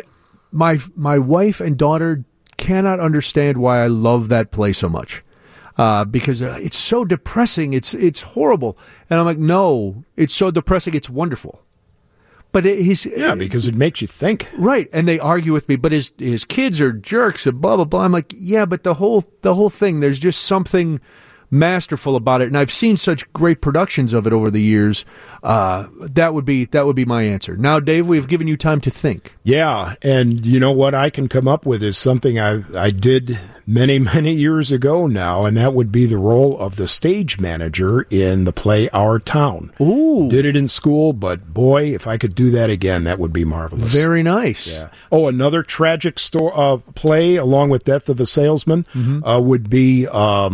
my wife and daughter cannot understand why I love that play so much. because it's so depressing. It's horrible. And I'm like, no, it's so depressing. It's wonderful. But because it makes you think. Right, and they argue with me, but his kids are jerks and blah, blah, blah. I'm like, yeah, but the whole thing, there's just something masterful about it, and I've seen such great productions of it over the years. That would be my answer. Now, Dave, we've given you time to think. Yeah, and you know what I can come up with is something I did many, many years ago now, and that would be the role of the stage manager in the play Our Town. Ooh. Did it in school, but boy, if I could do that again, that would be marvelous. Very nice. Yeah. Oh, another tragic play, along with Death of a Salesman, would be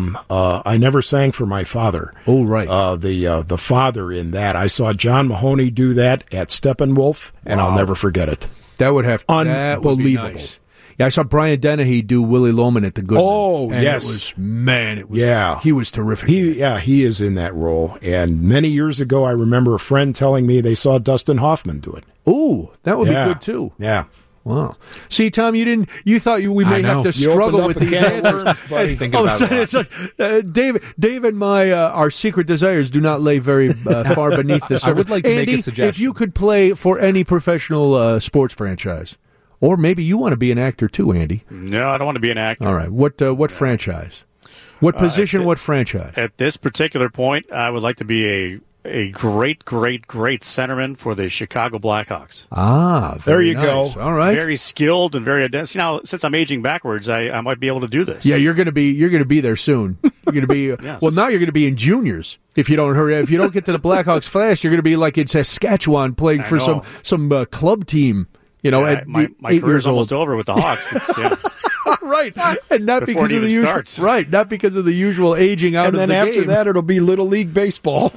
I Never Sang for My Father. Oh, right. The father in that. I saw John Mahoney do that at Steppenwolf, and I'll never forget it. That would have unbelievable. That would be nice. Yeah, I saw Brian Dennehy do Willie Loman at the Goodman. Oh, and yes. He was terrific. He is in that role. And many years ago, I remember a friend telling me they saw Dustin Hoffman do it. Ooh, that would be good, too. Yeah. Wow. See, Tom, you thought we may have to struggle with these answers. It's like Dave and our secret desires do not lay very far beneath the surface. I would like to Andy, make a suggestion. If you could play for any professional sports franchise, or maybe you want to be an actor too, Andy. No, I don't want to be an actor. All right. What franchise? What position? What franchise? At this particular point, I would like to be a great, great, great centerman for the Chicago Blackhawks. There you nice. go. All right. Very skilled and very adept. Now, since I'm aging backwards, I might be able to do this. Yeah, you're going to be there soon. You're going to be yes. Well, now you're going to be in juniors. If you don't hurry, if you don't get to the Blackhawks fast, you're going to be like in Saskatchewan playing for some club team. You know, at my 8 career's years old. almost over with the Hawks. Right, and not because of the usual starts. Right, not because of the usual aging out of the game. And then after that, it'll be Little League Baseball.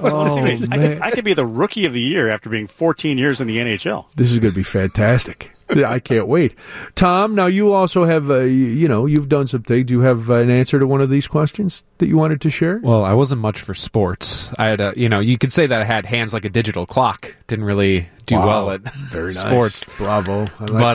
I could be the Rookie of the Year after being 14 years in the NHL. This is going to be fantastic. I can't wait. Tom, now you also have, you've done some things. Do you have an answer to one of these questions that you wanted to share? Well, I wasn't much for sports. I had, you could say that I had hands like a digital clock. Didn't really do well at sports. Nice. Bravo.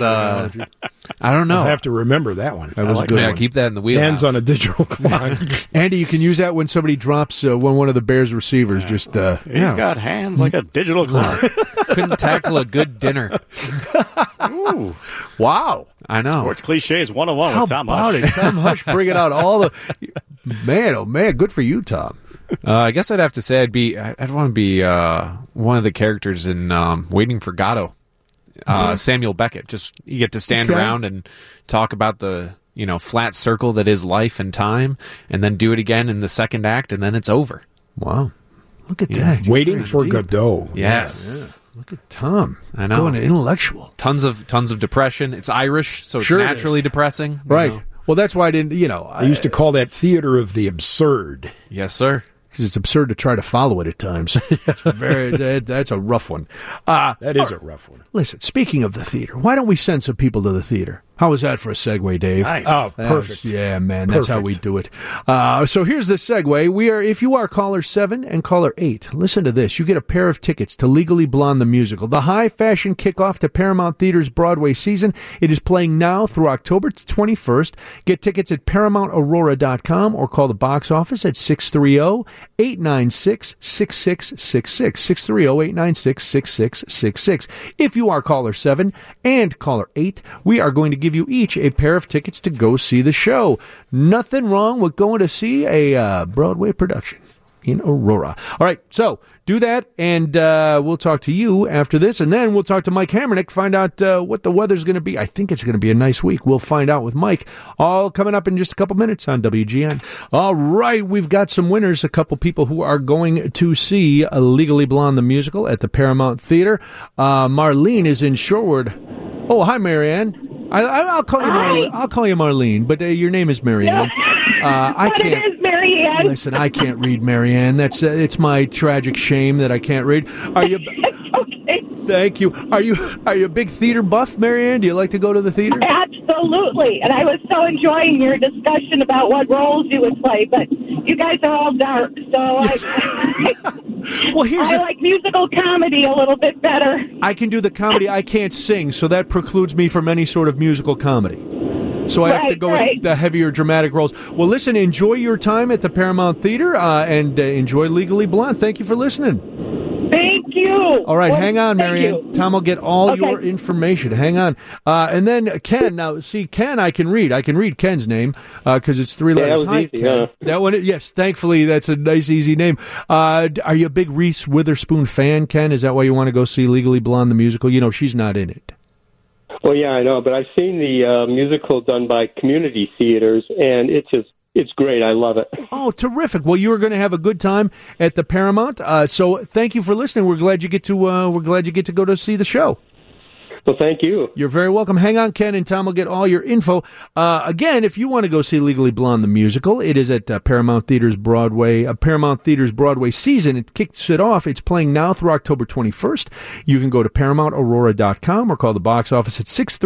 I don't know. I'll have to remember that one. That was a good one. Keep that in the wheelhouse. Hands on a digital clock. Andy, you can use that when somebody drops one of the Bears receivers. He's got hands like a digital clock. Couldn't tackle a good dinner. Ooh. Wow. I know. Sports cliches 101 with Tom Hush. How about it? Tom Hush bringing out all the... Man, oh man, good for you, Tom. I guess I'd have to say I'd want to be one of the characters in Waiting for Godot. Samuel Beckett. Just you get to stand around and talk about the flat circle that is life and time, and then do it again in the second act, and then it's over. Wow, look at that! Waiting for Godot. Yes. Yeah. Look at Tom. I know. Going intellectual. Tons of depression. It's Irish, so it's naturally depressing. Right. Well, that's why I didn't. I used to call that theater of the absurd. Yes, sir. Because it's absurd to try to follow it at times. That's a rough one. That is a rough one. Listen, speaking of the theater, why don't we send some people to the theater? How was that for a segue, Dave? Nice. Oh, perfect. Yeah, man, that's how we do it. So here's the segue. If you are caller 7 and caller 8, listen to this. You get a pair of tickets to Legally Blonde the Musical, the high fashion kickoff to Paramount Theater's Broadway season. It is playing now through October 21st. Get tickets at ParamountAurora.com or call the box office at 630-896-6666. 630-896-6666. If you are caller 7 and caller 8, we are going to give you each a pair of tickets to go see the show. Nothing wrong with going to see a Broadway production in Aurora. All right, so do that, and we'll talk to you after this, and then we'll talk to Mike Hammernick, find out what the weather's going to be. I think it's going to be a nice week. We'll find out with Mike. All coming up in just a couple minutes on WGN. All right, we've got some winners, a couple people who are going to see Legally Blonde the Musical at the Paramount Theater. Marlene is in Shorewood. Oh, hi, Marianne. I'll call you Marlene. I'll call you Marlene, but your name is Marianne. I can't. It is Marianne. Listen, I can't read Marianne. That's it's my tragic shame that I can't read. Are you? Okay. Thank you. Are you a big theater buff, Marianne? Do you like to go to the theater? Absolutely. And I was so enjoying your discussion about what roles you would play, but you guys are all dark, so Yes. Well, I like musical comedy a little bit better. I can do the comedy. I can't sing, so that precludes me from any sort of musical comedy. So I have to go with the heavier dramatic roles. Well, listen, enjoy your time at the Paramount Theater and enjoy Legally Blonde. Thank you for listening. Thank you. All right, hang on, Marianne. Tom will get all your information. Hang on. And then Ken. Now, see, Ken, I can read. I can read Ken's name because it's 3 letters. That was easy, Ken. huh? That one, yes, thankfully, that's a nice, easy name. Are you a big Reese Witherspoon fan, Ken? Is that why you want to go see Legally Blonde, the musical? You know, she's not in it. Well, yeah, I know, but I've seen the musical done by community theaters, and it's great. I love it. Oh, terrific! Well, you are going to have a good time at the Paramount. So, thank you for listening. We're glad you get to go to see the show. Well, thank you. You're very welcome. Hang on, Ken, and Tom will get all your info. Again, if you want to go see Legally Blonde, the musical, it is at Paramount Theater's Broadway season. It kicks it off. It's playing now through October 21st. You can go to ParamountAurora.com or call the box office at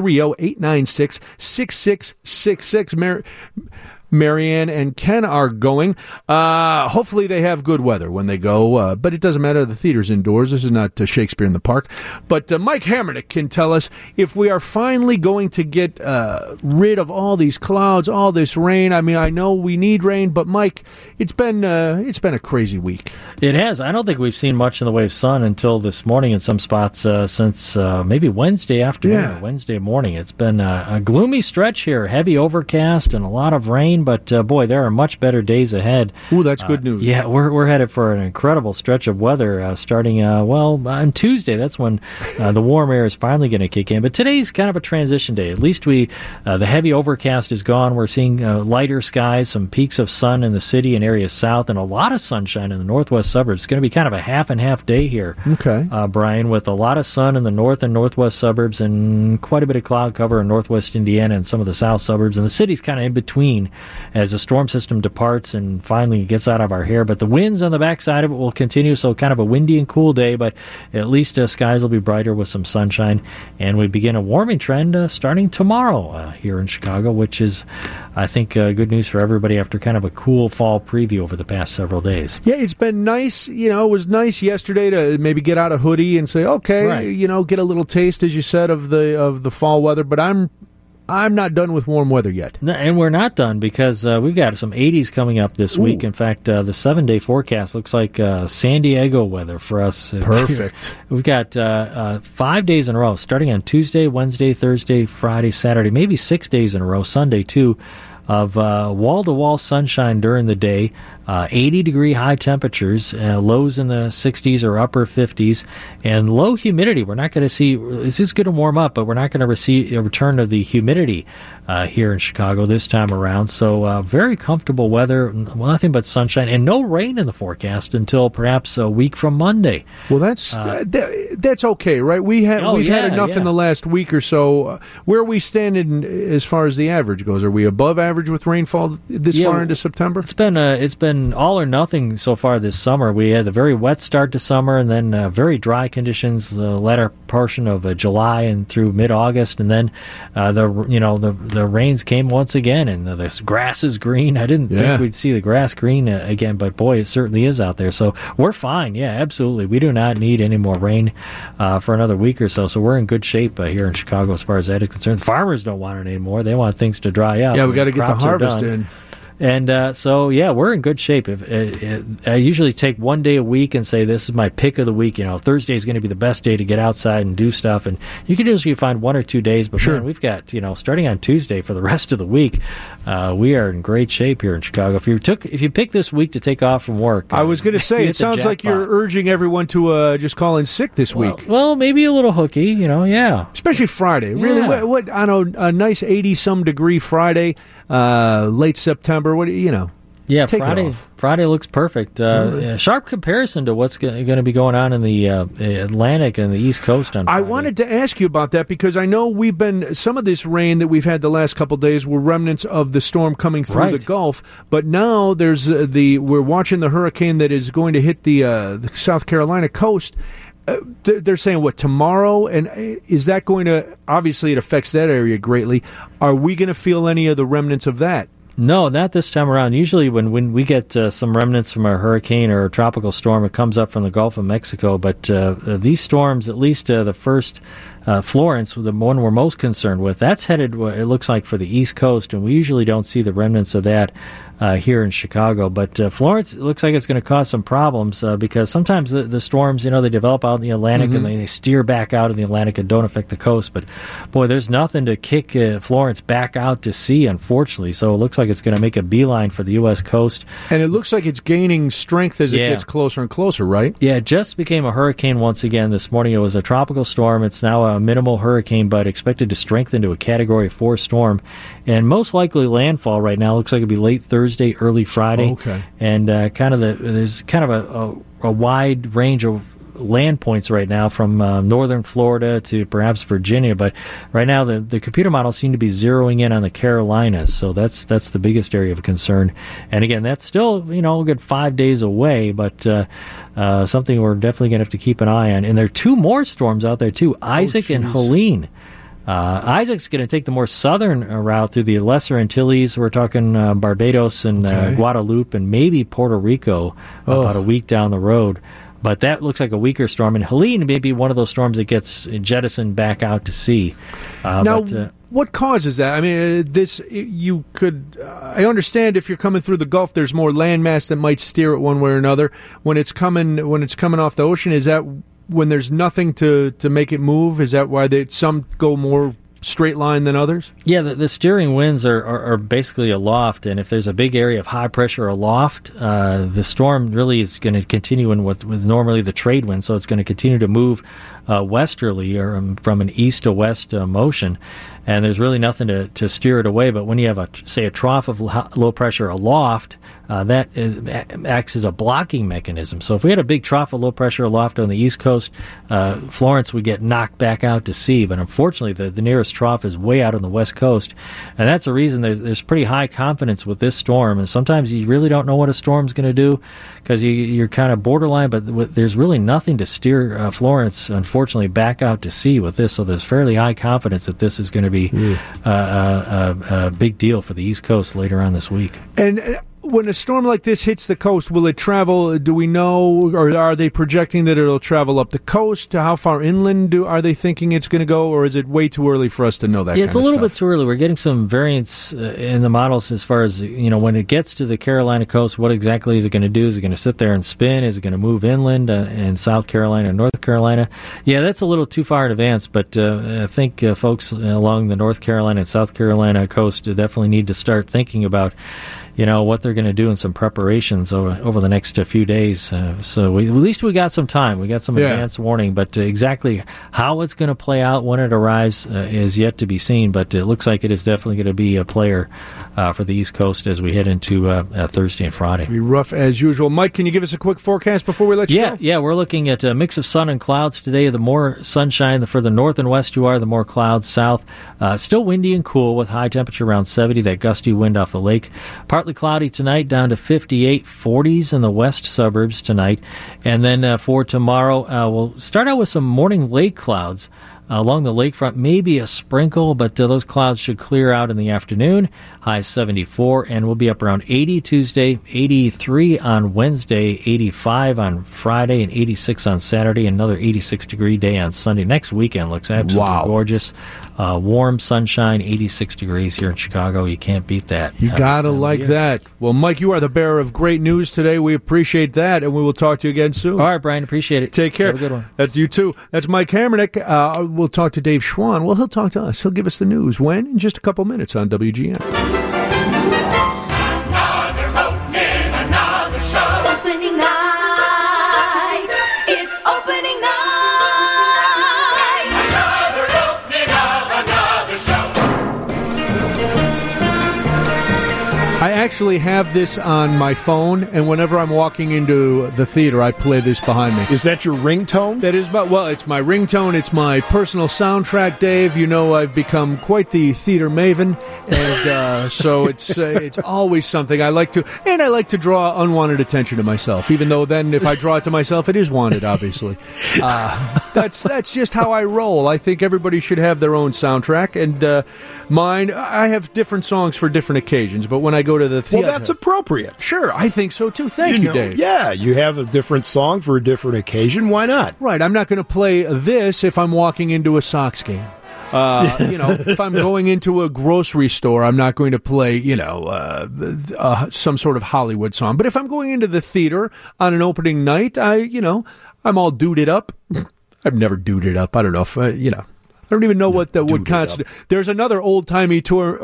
630-896-6666. Marianne and Ken are going. Hopefully they have good weather when they go, but it doesn't matter. The theater's indoors. This is not Shakespeare in the Park. But Mike Hammernick can tell us if we are finally going to get rid of all these clouds, all this rain. I mean, I know we need rain, but Mike, it's been a crazy week. It has. I don't think we've seen much in the way of sun until this morning in some spots since maybe Wednesday afternoon or Wednesday morning. It's been a gloomy stretch here, heavy overcast and a lot of rain. But, boy, there are much better days ahead. Ooh, that's good news. Yeah, we're headed for an incredible stretch of weather starting, on Tuesday. That's when the warm air is finally going to kick in. But today's kind of a transition day. At least the heavy overcast is gone. We're seeing lighter skies, some peaks of sun in the city and areas south, and a lot of sunshine in the northwest suburbs. It's going to be kind of a half-and-half day here, Brian, with a lot of sun in the north and northwest suburbs and quite a bit of cloud cover in northwest Indiana and some of the south suburbs. And the city's kind of in between as the storm system departs and finally gets out of our hair. But the winds on the backside of it will continue, so kind of a windy and cool day, but at least skies will be brighter with some sunshine. And we begin a warming trend starting tomorrow here in Chicago, which is, I think, good news for everybody after kind of a cool fall preview over the past several days. Yeah, it's been nice. You know, it was nice yesterday to maybe get out a hoodie and say, okay, get a little taste, as you said, of the fall weather. But I'm not done with warm weather yet. No, and we're not done because we've got some 80s coming up this week. In fact, the 7-day forecast looks like San Diego weather for us. Perfect. We've got 5 days in a row, starting on Tuesday, Wednesday, Thursday, Friday, Saturday, maybe 6 days in a row, Sunday too, of wall-to-wall sunshine during the day. 80-degree high temperatures, lows in the 60s or upper 50s, and low humidity. We're not going to see, this is going to warm up, but we're not going to receive a return of the humidity here in Chicago this time around. So very comfortable weather, nothing but sunshine, and no rain in the forecast until perhaps a week from Monday. Well, that's okay, right? We've had enough in the last week or so. Where are we standing as far as the average goes? Are we above average with rainfall this far into September? It's been all or nothing so far this summer. We had a very wet start to summer, and then very dry conditions the latter portion of July and through mid-August, and then the rains came once again, and the grass is green. I didn't think we'd see the grass green again, but boy, it certainly is out there. So we're fine. Yeah, absolutely. We do not need any more rain for another week or so. So we're in good shape here in Chicago as far as that is concerned. Farmers don't want it anymore. They want things to dry up. Yeah, we got to get the harvest in. And we're in good shape. I usually take one day a week and say, this is my pick of the week. Thursday is going to be the best day to get outside and do stuff. And you can usually find 1 or 2 days. But, man, we've got, starting on Tuesday for the rest of the week, we are in great shape here in Chicago. If you pick this week to take off from work. I was going to say, it sounds like you're urging everyone to just call in sick this week. Well, maybe a little hooky, Especially Friday. Really, what I don't know, a nice 80-some degree Friday, late September. What do you? Yeah, take Friday looks perfect. Sharp comparison to what's going to be going on in the Atlantic and the East Coast on Friday. I wanted to ask you about that because I know some of this rain that we've had the last couple of days were remnants of the storm coming through the Gulf, but now there's we're watching the hurricane that is going to hit the South Carolina coast. They're saying, tomorrow? And is that going to, obviously it affects that area greatly. Are we going to feel any of the remnants of that No, not this time around. Usually when we get some remnants from a hurricane or a tropical storm, it comes up from the Gulf of Mexico. But these storms, at least the first Florence, the one we're most concerned with, that's headed, it looks like, for the East Coast, and we usually don't see the remnants of that here in Chicago. But Florence, it looks like it's going to cause some problems because sometimes the storms, they develop out in the Atlantic and they steer back out in the Atlantic and don't affect the coast. But, boy, there's nothing to kick Florence back out to sea, unfortunately. So it looks like it's going to make a beeline for the U.S. coast. And it looks like it's gaining strength as it gets closer and closer, right? Yeah, it just became a hurricane once again this morning. It was a tropical storm. It's now a minimal hurricane, but expected to strengthen to a Category 4 storm. And most likely landfall right now looks like it'll be late Thursday, early Friday. Okay. And there's kind of a wide range of land points right now from northern Florida to perhaps Virginia, but right now the computer models seem to be zeroing in on the Carolinas, so that's the biggest area of concern. And again, that's still a good 5 days away, but something we're definitely going to have to keep an eye on. And there are two more storms out there too, Isaac and Helene. Isaac's going to take the more southern route through the Lesser Antilles. We're talking Barbados and Guadeloupe and maybe Puerto Rico about a week down the road. But that looks like a weaker storm. And Helene may be one of those storms that gets jettisoned back out to sea. What causes that? I mean, I understand if you're coming through the Gulf, there's more landmass that might steer it one way or another. When it's coming off the ocean, is that when there's nothing to make it move? Is that why some go more straight line than others? Yeah, the steering winds are basically aloft, and if there's a big area of high pressure aloft, the storm really is going to continue in what was normally the trade wind, so it's going to continue to move westerly or from an east to west motion, and there's really nothing to steer it away. But when you have a trough of low pressure aloft, that acts as a blocking mechanism. So if we had a big trough of low pressure aloft on the East Coast, Florence would get knocked back out to sea. But unfortunately, the nearest trough is way out on the West Coast, and that's the reason there's pretty high confidence with this storm. And sometimes you really don't know what a storm's going to do because you're kind of borderline, but there's really nothing to steer Florence, unfortunately, back out to sea with this. So there's fairly high confidence that this is going to be a big deal for the East Coast later on this week. And when a storm like this hits the coast, will it travel, do we know, or are they projecting that it'll travel up the coast? To how far inland are they thinking it's going to go, or is it way too early for us to know that kind of stuff? It's a little bit too early. We're getting some variance in the models as far as, when it gets to the Carolina coast, what exactly is it going to do? Is it going to sit there and spin? Is it going to move inland in South Carolina and North Carolina? Yeah, that's a little too far in advance, but I think folks along the North Carolina and South Carolina coast definitely need to start thinking about what they're going to do in some preparations over the next few days. So at least we got some time. We got some advance warning, but exactly how it's going to play out when it arrives is yet to be seen. But it looks like it is definitely going to be a player for the East Coast as we head into Thursday and Friday. It'll be rough as usual. Mike, can you give us a quick forecast before we let you go? Yeah, we're looking at a mix of sun and clouds today. The more sunshine, the further north and west you are, the more clouds south. Still windy and cool with high temperature around 70, that gusty wind off the lake. Partly cloudy tonight, down to 58, 40s in the west suburbs tonight. And then for tomorrow, we'll start out with some morning lake clouds. Along the lakefront, maybe a sprinkle, but those clouds should clear out in the afternoon. High 74, and we'll be up around 80 Tuesday, 83 on Wednesday, 85 on Friday, and 86 on Saturday. Another 86-degree day on Sunday. Next weekend looks absolutely gorgeous. Warm sunshine, 86 degrees here in Chicago. You can't beat that. You got to like that. Well, Mike, you are the bearer of great news today. We appreciate that, and we will talk to you again soon. All right, Brian, appreciate it. Take care. Have a good one. That's you, too. That's Mike Hamernick. We'll talk to Dave Schwann. Well, he'll talk to us. He'll give us the news. When? In just a couple minutes on WGN. I actually have this on my phone, and whenever I'm walking into the theater, I play this behind me. Is that your ringtone? That is, it's my ringtone. It's my personal soundtrack, Dave. You know, I've become quite the theater maven, and so it's always something I like to, and I like to draw unwanted attention to myself. Even though then, if I draw it to myself, it is wanted, obviously. That's just how I roll. I think everybody should have their own soundtrack, and mine. I have different songs for different occasions, but when I go to the theater, well, that's appropriate. Sure, I think so too. Thank you, Dave. Yeah, you have a different song for a different occasion. Why not? Right. I'm not going to play this if I'm walking into a Sox game. If I'm going into a grocery store, I'm not going to play, some sort of Hollywood song. But if I'm going into the theater on an opening night, I'm all duded up. I've never duded up. I don't know if, I don't even know what that would constitute. There's another old-timey term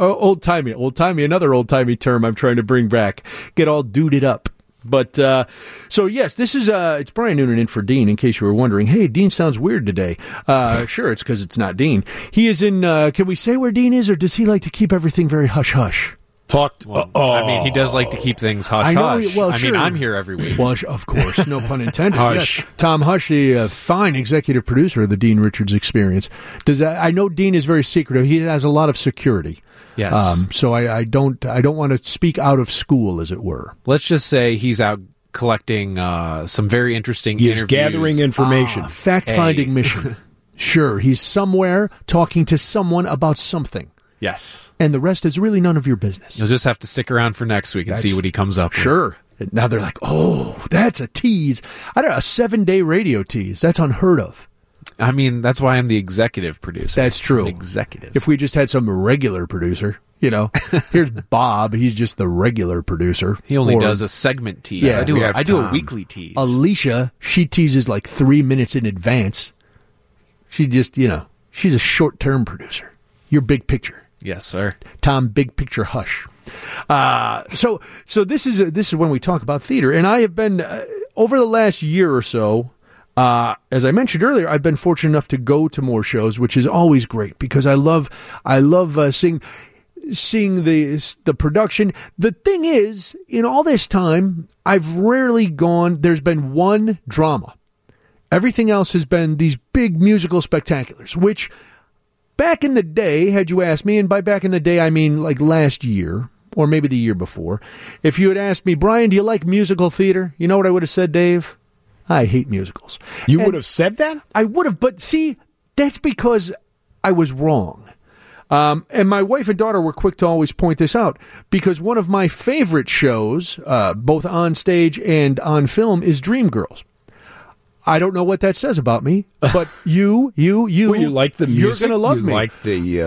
I'm trying to bring back. Get all duded up. But, so yes, this is, it's Brian Noonan in for Dean, in case you were wondering. Hey, Dean sounds weird today. Sure, it's because it's not Dean. He is in, can we say where Dean is, or does he like to keep everything very hush-hush? I mean, he does like to keep things hush-hush. Sure. I'm here every week. Well, of course, no pun intended. Hush. Yes. Tom Hush, the fine executive producer of the Dean Richards Experience. I know Dean is very secretive. He has a lot of security. Yes. So I don't want to speak out of school, as it were. Let's just say he's out collecting some very interesting interviews. He's gathering information. Fact-finding mission. Sure, he's somewhere talking to someone about something. Yes. And the rest is really none of your business. You'll just have to stick around for next week and see what he comes up with. Sure. Now they're like, oh, that's a tease. I don't know, a 7-day radio tease. That's unheard of. I mean, that's why I'm the executive producer. That's true. I'm executive. If we just had some regular producer, here's Bob. He's just the regular producer. He only does a segment tease. Yeah, I do a weekly tease. Alicia, she teases like 3 minutes in advance. She just, she's a short-term producer. You're big picture. Yes, sir. Tom, big picture hush. So this is when we talk about theater, and I have been over the last year or so. As I mentioned earlier, I've been fortunate enough to go to more shows, which is always great because I love seeing the production. The thing is, in all this time, I've rarely gone. There's been one drama. Everything else has been these big musical spectaculars, which. Back in the day, had you asked me, and by back in the day I mean like last year, or maybe the year before, if you had asked me, Brian, do you like musical theater? You know what I would have said, Dave? I hate musicals. You would have said that? I would have, but see, that's because I was wrong. And my wife and daughter were quick to always point this out, because one of my favorite shows, both on stage and on film, is Dreamgirls. I don't know what that says about me, but you well, you like the music. You're going to love me. You like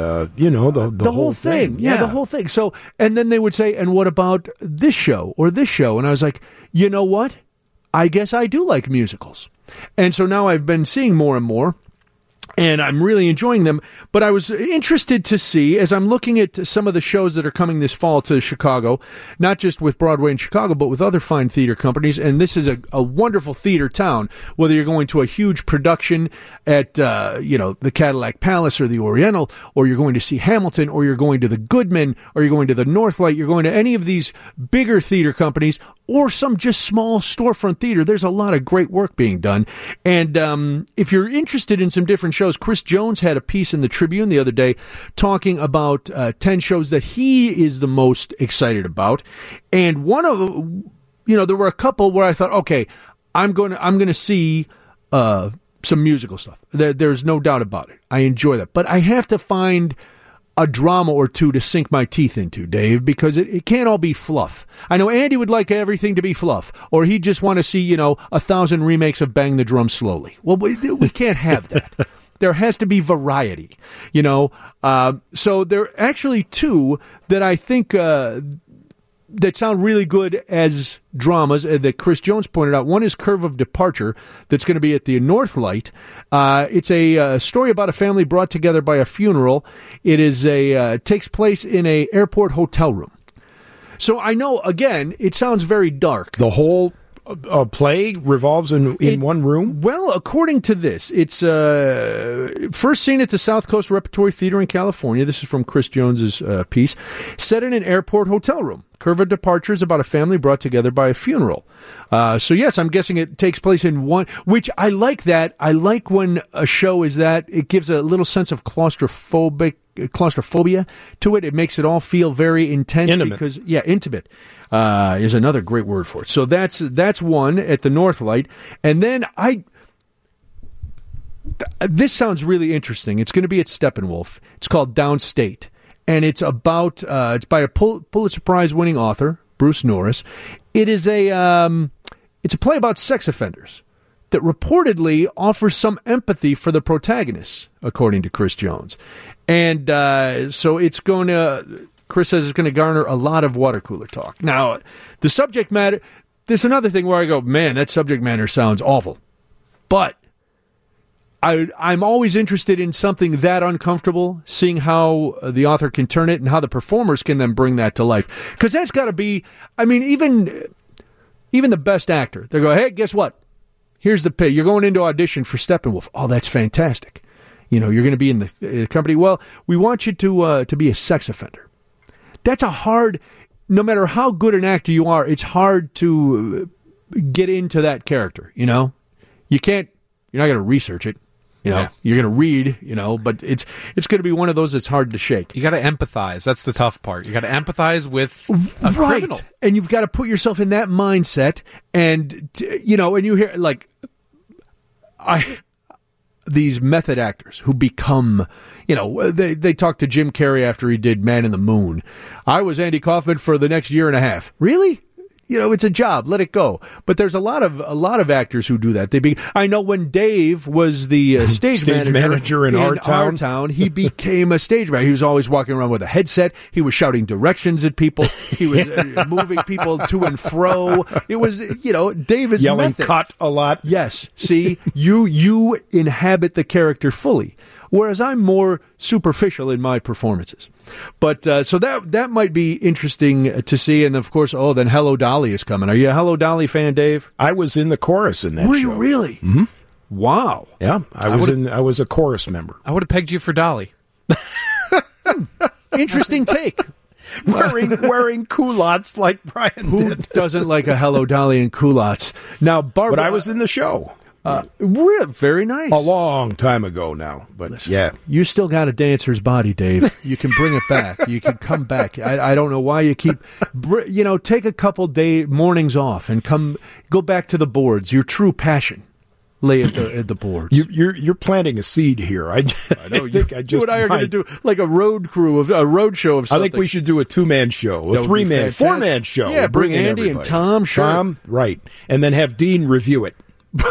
the whole thing. Yeah, the whole thing. So, and then they would say, and what about this show or this show? And I was like, you know what? I guess I do like musicals. And so now I've been seeing more and more. And I'm really enjoying them. But I was interested to see, as I'm looking at some of the shows that are coming this fall to Chicago, not just with Broadway in Chicago, but with other fine theater companies. And this is a wonderful theater town, whether you're going to a huge production at, the Cadillac Palace or the Oriental, or you're going to see Hamilton, or you're going to the Goodman, or you're going to the Northlight, you're going to any of these bigger theater companies, or some just small storefront theater. There's a lot of great work being done. And if you're interested in some different shows, Chris Jones had a piece in the Tribune the other day talking about 10 shows that he is the most excited about. And one of, there were a couple where I thought, okay, I'm going to see some musical stuff. There's no doubt about it. I enjoy that. But I have to find a drama or two to sink my teeth into, Dave, because it can't all be fluff. I know Andy would like everything to be fluff, or he'd just want to see, 1,000 remakes of Bang the Drum Slowly. Well, we can't have that. There has to be variety, So there are actually two that I think that sound really good as dramas that Chris Jones pointed out. One is Curve of Departure, that's going to be at the Northlight. It's a story about a family brought together by a funeral. It is takes place in a airport hotel room. So I know, again, it sounds very dark. The whole play revolves in one room? Well, according to this, it's first seen at the South Coast Repertory Theater in California. This is from Chris Jones's piece. Set in an airport hotel room. Curve of Departure is about a family brought together by a funeral. So yes, I'm guessing it takes place in one, which I like that. I like when a show is that. It gives a little sense of claustrophobia to it. It makes it all feel very intense. Intimate. Intimate is another great word for it. So that's one at the Northlight. And then this sounds really interesting. It's going to be at Steppenwolf. It's called Downstate. And it's about, it's by a Pulitzer Prize winning author, Bruce Norris. It is it's a play about sex offenders that reportedly offers some empathy for the protagonists, according to Chris Jones. And so Chris says it's going to garner a lot of water cooler talk. Now, the subject matter, there's another thing where I go, man, that subject matter sounds awful. But I'm always interested in something that uncomfortable, seeing how the author can turn it and how the performers can then bring that to life. Because that's got to be, I mean, even the best actor, they go, hey, guess what? Here's the pay. You're going into audition for Steppenwolf. Oh, that's fantastic. You're going to be in the company. Well, we want you to be a sex offender. That's no matter how good an actor you are, it's hard to get into that character, You're not going to research it. You're going to read, but it's going to be one of those that's hard to shake. You got to empathize. That's the tough part. You got to empathize with a criminal. And you've got to put yourself in that mindset. And, and you hear, these method actors who become, they talk to Jim Carrey after he did Man in the Moon. I was Andy Kaufman for the next year and a half. Really? It's a job. Let it go. But there's a lot of actors who do that. I know when Dave was the stage manager in Our Town, he became a stage manager. He was always walking around with a headset. He was shouting directions at people. He was moving people to and fro. It was, Dave is yelling method. Cut a lot. Yes. See, you inhabit the character fully. Whereas I'm more superficial in my performances. But so that might be interesting to see. And, of course, then Hello Dolly is coming. Are you a Hello Dolly fan, Dave? I was in the chorus in that show. Were you really? Mm-hmm. Wow. Yeah, I was a chorus member. I would have pegged you for Dolly. Interesting take. wearing culottes like Brian did. Who doesn't like a Hello Dolly and culottes? Now, Barbara... But I was in the show. Very nice. A long time ago now, but listen, yeah. You still got a dancer's body, Dave. You can bring it back. You can come back. I don't know why you keep, take a couple mornings off and go back to the boards. Your true passion lay at the boards. You're planting a seed here. I know. You and I are going to do like a road show of something. I think we should do a 2-man show, a 3-man, 4-man show. Yeah, bring Andy and Tom. Sure. Tom, right, and then have Dean review it.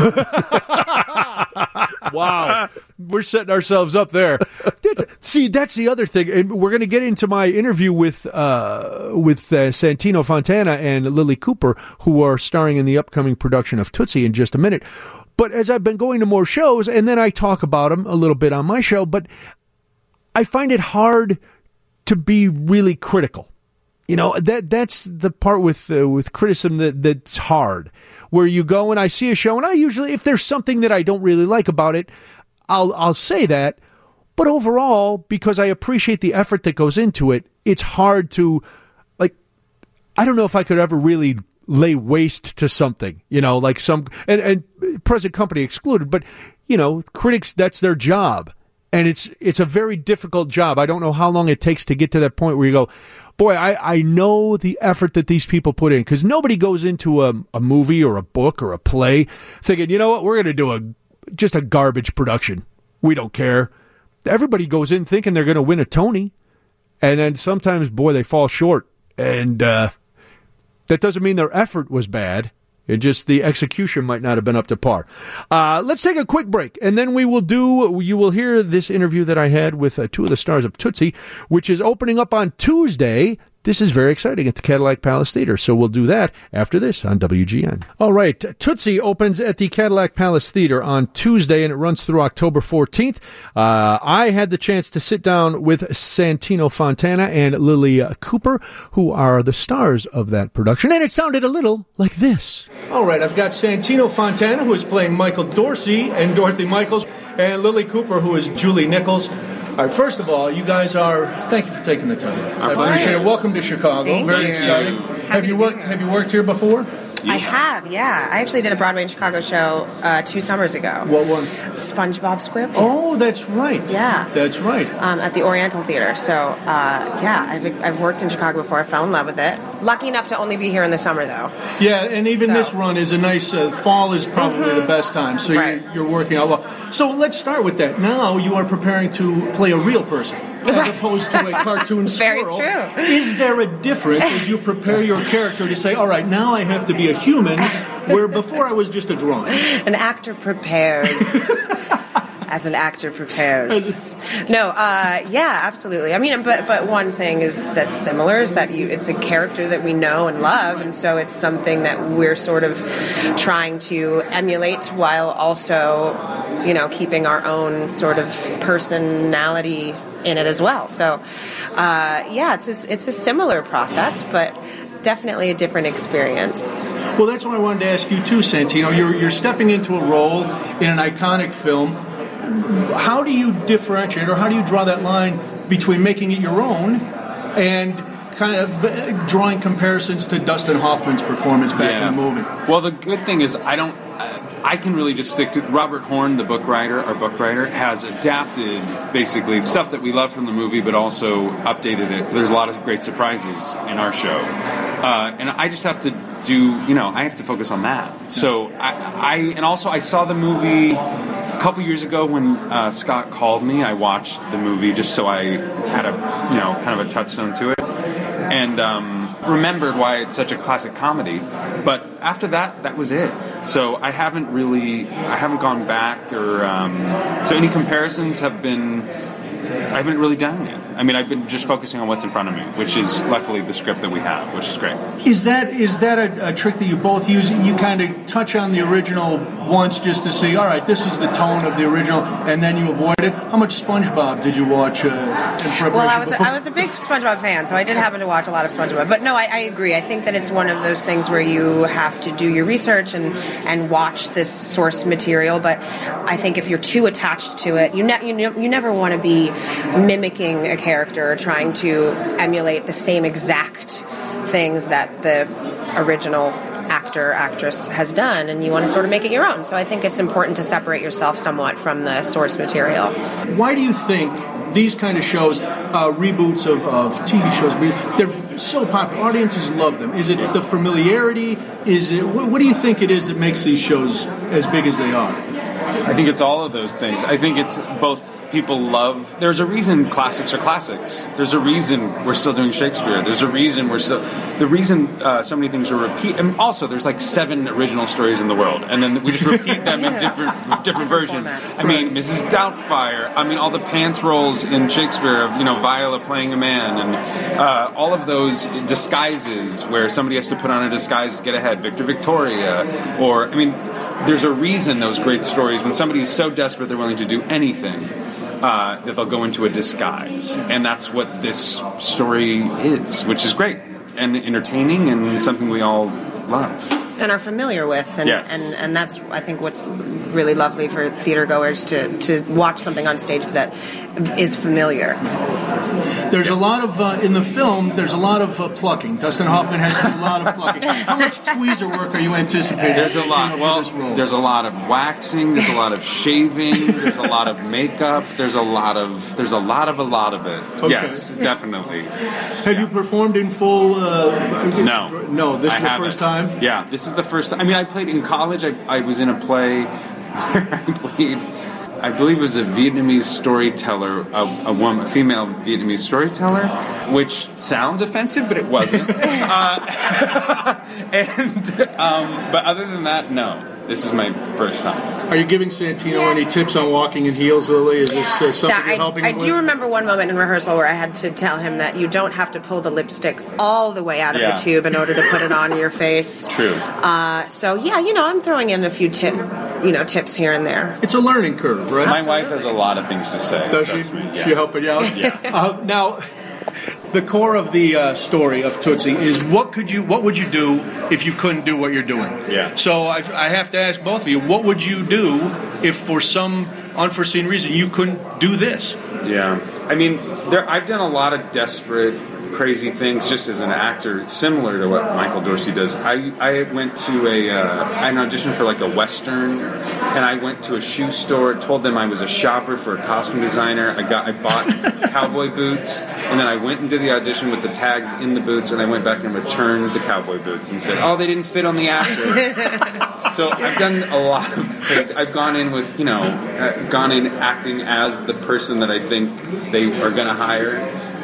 Wow, we're setting ourselves up there. That's the other thing, and we're going to get into my interview with Santino Fontana and Lily Cooper, who are starring in the upcoming production of Tootsie in just a minute. But as I've been going to more shows, and then I talk about them a little bit on my show, but I find it hard to be really critical. That's the part with criticism that's hard, where you go and I see a show and I usually, if there's something that I don't really like about it, I'll say that. But overall, because I appreciate the effort that goes into it, it's hard to, I don't know if I could ever really lay waste to something, and present company excluded, but, critics, that's their job. And it's a very difficult job. I don't know how long it takes to get to that point where you go, boy, I know the effort that these people put in, because nobody goes into a movie or a book or a play thinking, you know what, we're going to do just a garbage production. We don't care. Everybody goes in thinking they're going to win a Tony, and then sometimes, boy, they fall short. And that doesn't mean their effort was bad. It just, the execution might not have been up to par. Let's take a quick break, and then you will hear this interview that I had with two of the stars of Tootsie, which is opening up on Tuesday. This is very exciting at the Cadillac Palace Theater, so we'll do that after this on WGN. All right, Tootsie opens at the Cadillac Palace Theater on Tuesday, and it runs through October 14th. I had the chance to sit down with Santino Fontana and Lily Cooper, who are the stars of that production, and it sounded a little like this. All right, I've got Santino Fontana, who is playing Michael Dorsey and Dorothy Michaels, and Lily Cooper, who is Julie Nichols. All right, first of all, you guys thank you for taking the time. I appreciate it. Welcome to Chicago. Very exciting. Have you worked here before? I have, yeah. I actually did a Broadway in Chicago show 2 summers ago. What one? SpongeBob SquarePants. Oh, that's right. Yeah. That's right. At the Oriental Theater. So, I've worked in Chicago before. I fell in love with it. Lucky enough to only be here in the summer, though. Yeah, and even this run is a nice, fall is probably the best time, so you're working out well. So let's start with that. Now you are preparing to play a real person, as opposed to a cartoon squirrel. Very true. Is there a difference as you prepare your character to say, all right, now I have to be a human, where before I was just a drawing? An actor prepares as an actor prepares. No, yeah, absolutely. I mean, but one thing that's similar is that it's a character that we know and love, and so it's something that we're sort of trying to emulate while also, keeping our own sort of personality in it as well. So, it's a similar process, but definitely a different experience. Well, that's what I wanted to ask you too, Santino. You're stepping into a role in an iconic film. How do you differentiate, or how do you draw that line between making it your own and kind of drawing comparisons to Dustin Hoffman's performance back in the movie? Well, the good thing is I can really just stick to Robert Horn, our book writer, has adapted basically stuff that we love from the movie, but also updated it. So there's a lot of great surprises in our show, and I just have to I have to focus on that. So I saw the movie a couple years ago when Scott called me. I watched the movie just so I had a kind of a touchstone to it, and remembered why it's such a classic comedy. But after that was it. So I haven't gone back, or so any comparisons I haven't really done yet. I mean, I've been just focusing on what's in front of me, which is luckily the script that we have, which is great. Is that a trick that you both use? You kind of touch on the original once just to see, all right, this is the tone of the original, and then you avoid it. How much SpongeBob did you watch in preparation? Well, I was a big SpongeBob fan, so I did happen to watch a lot of SpongeBob. But no, I agree. I think that it's one of those things where you have to do your research and watch this source material. But I think if you're too attached to it, you never want to be mimicking a character or trying to emulate the same exact things that the original actress has done, and you want to sort of make it your own. So I think it's important to separate yourself somewhat from the source material. Why do you think these kind of shows, reboots of TV shows, they're so popular? Audiences love them. Is it the familiarity? Is it what do you think it is that makes these shows as big as they are? I think it's all of those things. I think it's both. People love. There's a reason classics are classics. There's a reason we're still doing Shakespeare. There's a reason so many things are repeat. And also, there's like 7 original stories in the world, and then we just repeat them in different versions. I mean, Mrs. Doubtfire. I mean, all the pants rolls in Shakespeare of Viola playing a man, and all of those disguises where somebody has to put on a disguise to get ahead. Victor Victoria, or I mean, there's a reason those great stories when somebody's so desperate they're willing to do anything. That they'll go into a disguise. And that's what this story is, which is great and entertaining and something we all love. And are familiar with. And, yes. and that's, I think, what's really lovely for theater goers to watch something on stage that is familiar. There's a lot of, in the film, there's a lot of plucking. Dustin Hoffman has a lot of plucking. How much tweezer work are you anticipating? There's a lot. Well, there's a lot of waxing, there's a lot of shaving, there's a lot of makeup, there's a lot of it. Okay. Yes, definitely. Have you performed in full? No. No, this is the first time? Yeah, this is the first time. I mean, I played in college. I was in a play where I played, I believe it was a Vietnamese storyteller, a female Vietnamese storyteller, which sounds offensive, but it wasn't. But other than that, no. This is my first time. Are you giving Santino any tips on walking in heels, Lily? Is this something you're helping him with? I do remember one moment in rehearsal where I had to tell him that you don't have to pull the lipstick all the way out of the tube in order to put it on your face. True. So, I'm throwing in a few tips here and there. It's a learning curve, right? My wife has a lot of things to say. Does she? Yeah. She helping you out? Yeah. Now, the core of the story of Tootsie is what would you do if you couldn't do what you're doing? Yeah. So I have to ask both of you, what would you do if for some unforeseen reason you couldn't do this? Yeah. I mean, I've done a lot of desperate, crazy things just as an actor, similar to what Michael Dorsey does. I went to an audition for like a Western, and I went to a shoe store, told them I was a shopper for a costume designer. I bought cowboy boots, and then I went and did the audition with the tags in the boots, and I went back and returned the cowboy boots and said, oh, they didn't fit on the actor. So I've done a lot of things. I've gone in with, gone in acting as the person that I think they are going to hire.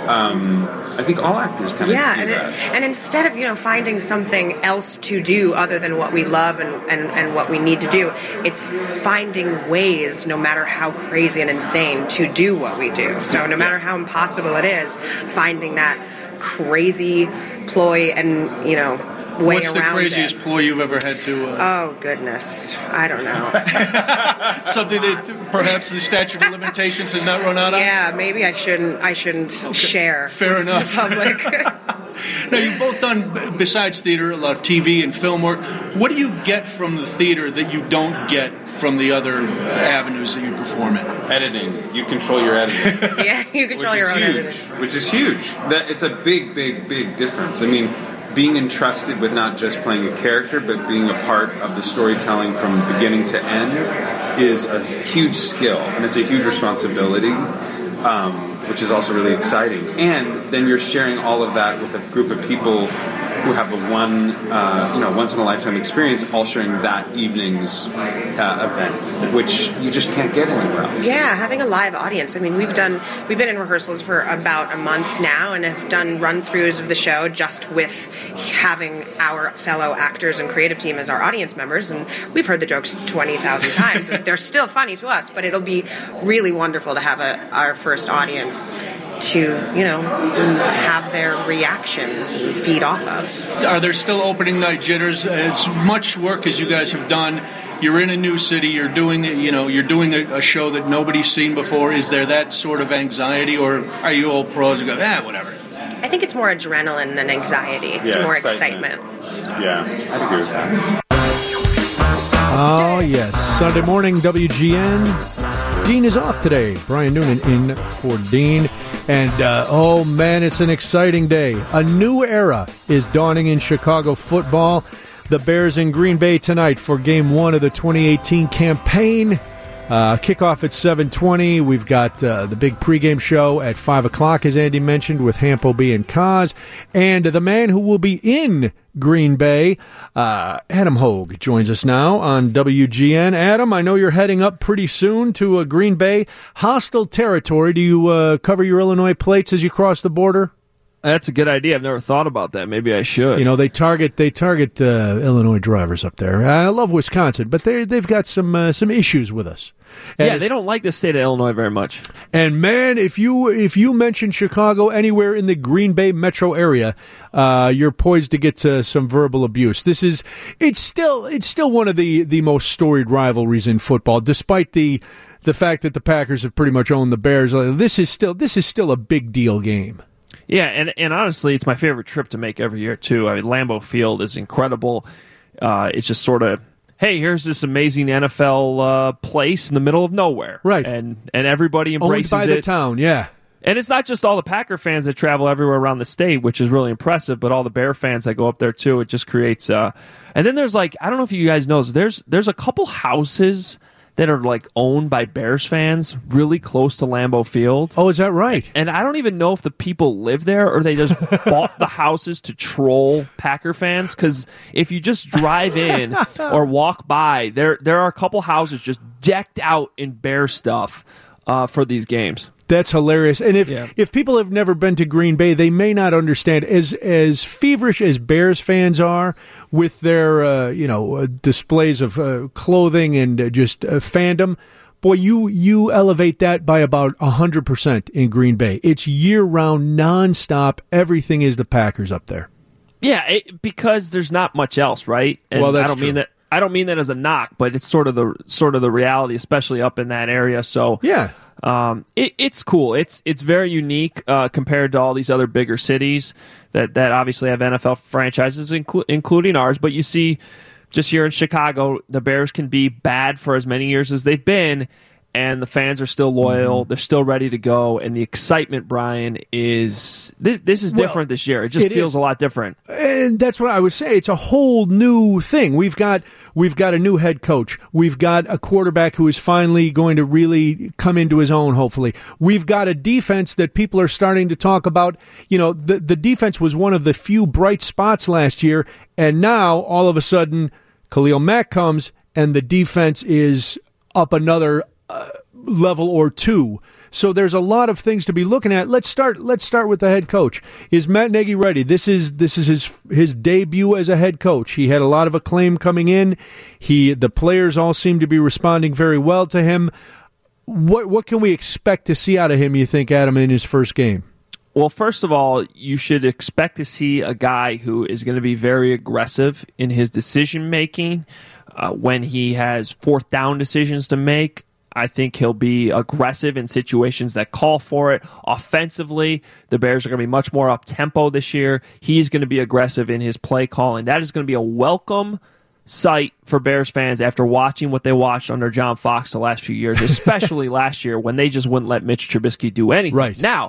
I think all actors kind of do that. And instead of, finding something else to do other than what we love and what we need to do, it's finding ways, no matter how crazy and insane, to do what we do. So no matter how impossible it is, finding that crazy ploy and, way What's around the craziest it. ploy you've ever had to... Oh, goodness. I don't know. Something that perhaps the statute of limitations has not run out on? Yeah, maybe I shouldn't share. Fair enough. The public. Now, you've both done, besides theater, a lot of TV and film work. What do you get from the theater that you don't get from the other avenues that you perform in? Editing. You control your editing. Yeah, you control your own editing. Which is huge. It's a big, big, big difference. I mean, being entrusted with not just playing a character, but being a part of the storytelling from beginning to end is a huge skill, and it's a huge responsibility, which is also really exciting. And then you're sharing all of that with a group of people who have a once-in-a-lifetime experience, all sharing that evening's event, which you just can't get anywhere else. Yeah, having a live audience. I mean, we've been in rehearsals for about a month now, and have done run-throughs of the show just with having our fellow actors and creative team as our audience members, and we've heard the jokes 20,000 times. They're still funny to us, but it'll be really wonderful to have our first audience to, have their reactions and feed off of. Are there still opening night jitters? As much work as you guys have done, you're in a new city, you're doing a show that nobody's seen before. Is there that sort of anxiety, or are you old pros who go, whatever? I think it's more adrenaline than anxiety. It's more excitement. Yeah, I'd agree with that. Oh, yes. Sunday morning, WGN. Dean is off today. Brian Noonan in for Dean. And, oh, man, it's an exciting day. A new era is dawning in Chicago football. The Bears in Green Bay tonight for Game 1 of the 2018 campaign. Kickoff at 7:20. We've got the big pregame show at 5 o'clock, as Andy mentioned, with Hampo B and Kaz. And the man who will be in Green Bay, Adam Hogue, joins us now on WGN. Adam, I know you're heading up pretty soon to Green Bay. Hostile territory. Do you cover your Illinois plates as you cross the border? That's a good idea. I've never thought about that. Maybe I should. They target Illinois drivers up there. I love Wisconsin, but they've got some issues with us. And they don't like the state of Illinois very much. And man, if you mention Chicago anywhere in the Green Bay metro area, you're poised to get some verbal abuse. It's still one of the most storied rivalries in football, despite the fact that the Packers have pretty much owned the Bears. This is still a big deal game. Yeah, and honestly, it's my favorite trip to make every year, too. I mean, Lambeau Field is incredible. It's just sort of, hey, here's this amazing NFL place in the middle of nowhere. Right. And everybody embraces it. Owned by the town, yeah. And it's not just all the Packer fans that travel everywhere around the state, which is really impressive, but all the Bear fans that go up there, too. It just creates... and then there's, I don't know if you guys know, there's a couple houses that are owned by Bears fans really close to Lambeau Field. Oh, is that right? And I don't even know if the people live there or they just bought the houses to troll Packer fans, because if you just drive in or walk by, there are a couple houses just decked out in Bear stuff for these games. That's hilarious. And if people have never been to Green Bay, they may not understand. As feverish as Bears fans are with their displays of clothing and just fandom, boy, you elevate that by about 100% in Green Bay. It's year-round, nonstop. Everything is the Packers up there. Yeah, because there's not much else, right? And well, that's true. I don't mean that as a knock, but it's sort of the reality, especially up in that area. So yeah. It's cool. It's very unique compared to all these other bigger cities that obviously have NFL franchises, including ours. But you see, just here in Chicago, the Bears can be bad for as many years as they've been, and the fans are still loyal. They're still ready to go, and the excitement, Brian, is this is different this year. It just feels a lot different. And that's what I would say. It's a whole new thing. We've got a new head coach. We've got a quarterback who is finally going to really come into his own, hopefully. We've got a defense that people are starting to talk about. You know, the defense was one of the few bright spots last year, and now, all of a sudden, Khalil Mack comes, and the defense is up another level or two. So there's a lot of things to be looking at. Let's start with the head coach. Is Matt Nagy ready? This is his debut as a head coach. He had a lot of acclaim coming in. The players all seem to be responding very well to him. What can we expect to see out of him, you think, Adam, in his first game? Well, first of all, you should expect to see a guy who is going to be very aggressive in his decision-making. When he has fourth down decisions to make, I think he'll be aggressive in situations that call for it. Offensively, the Bears are going to be much more up-tempo this year. He's going to be aggressive in his play calling. That is going to be a welcome sight for Bears fans after watching what they watched under John Fox the last few years, especially last year when they just wouldn't let Mitch Trubisky do anything. Right. Now,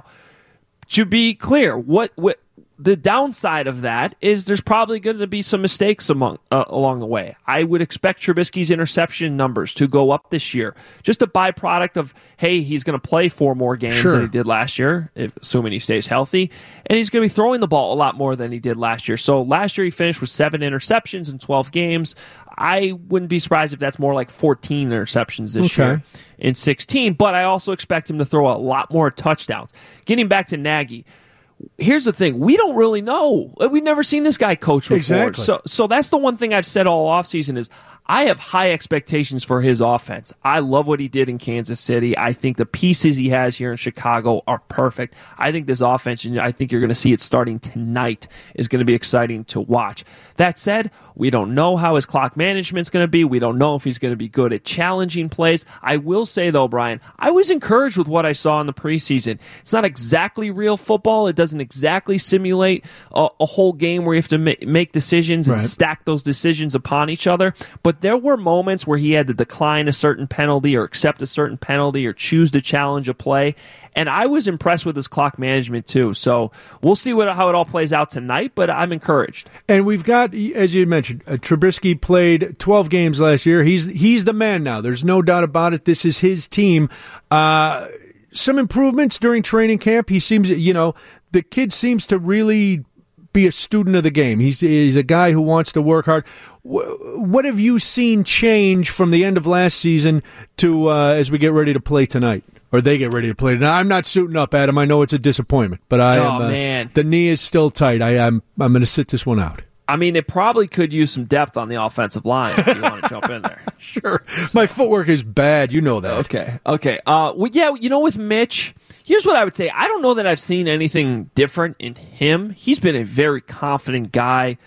to be clear, what the downside of that is there's probably going to be some mistakes along the way. I would expect Trubisky's interception numbers to go up this year. Just a byproduct of, hey, he's going to play 4 more games than he did last year, assuming he stays healthy. And he's going to be throwing the ball a lot more than he did last year. So last year he finished with 7 interceptions in 12 games. I wouldn't be surprised if that's more like 14 interceptions this year in 16. But I also expect him to throw a lot more touchdowns. Getting back to Nagy, here's the thing. We don't really know. We've never seen this guy coach before. Exactly. So that's the one thing I've said all offseason is I have high expectations for his offense. I love what he did in Kansas City. I think the pieces he has here in Chicago are perfect. I think this offense, and I think you're going to see it starting tonight, is going to be exciting to watch. That said, we don't know how his clock management's going to be. We don't know if he's going to be good at challenging plays. I will say, though, Brian, I was encouraged with what I saw in the preseason. It's not exactly real football. It doesn't exactly simulate a whole game where you have to make decisions and stack those decisions upon each other. But there were moments where he had to decline a certain penalty or accept a certain penalty or choose to challenge a play. And I was impressed with his clock management, too. So we'll see how it all plays out tonight, but I'm encouraged. And we've got, as you mentioned, Trubisky played 12 games last year. He's the man now. There's no doubt about it. This is his team. Some improvements during training camp. He seems, the kid seems to really be a student of the game. He's a guy who wants to work hard. What have you seen change from the end of last season to as we get ready to play tonight? Or they get ready to play tonight. I'm not suiting up, Adam. I know it's a disappointment, but man. The knee is still tight. I'm going to sit this one out. I mean, it probably could use some depth on the offensive line if you want to jump in there. Sure. My footwork is bad. You know that. Okay. With Mitch, here's what I would say. I don't know that I've seen anything different in him. He's been a very confident guy.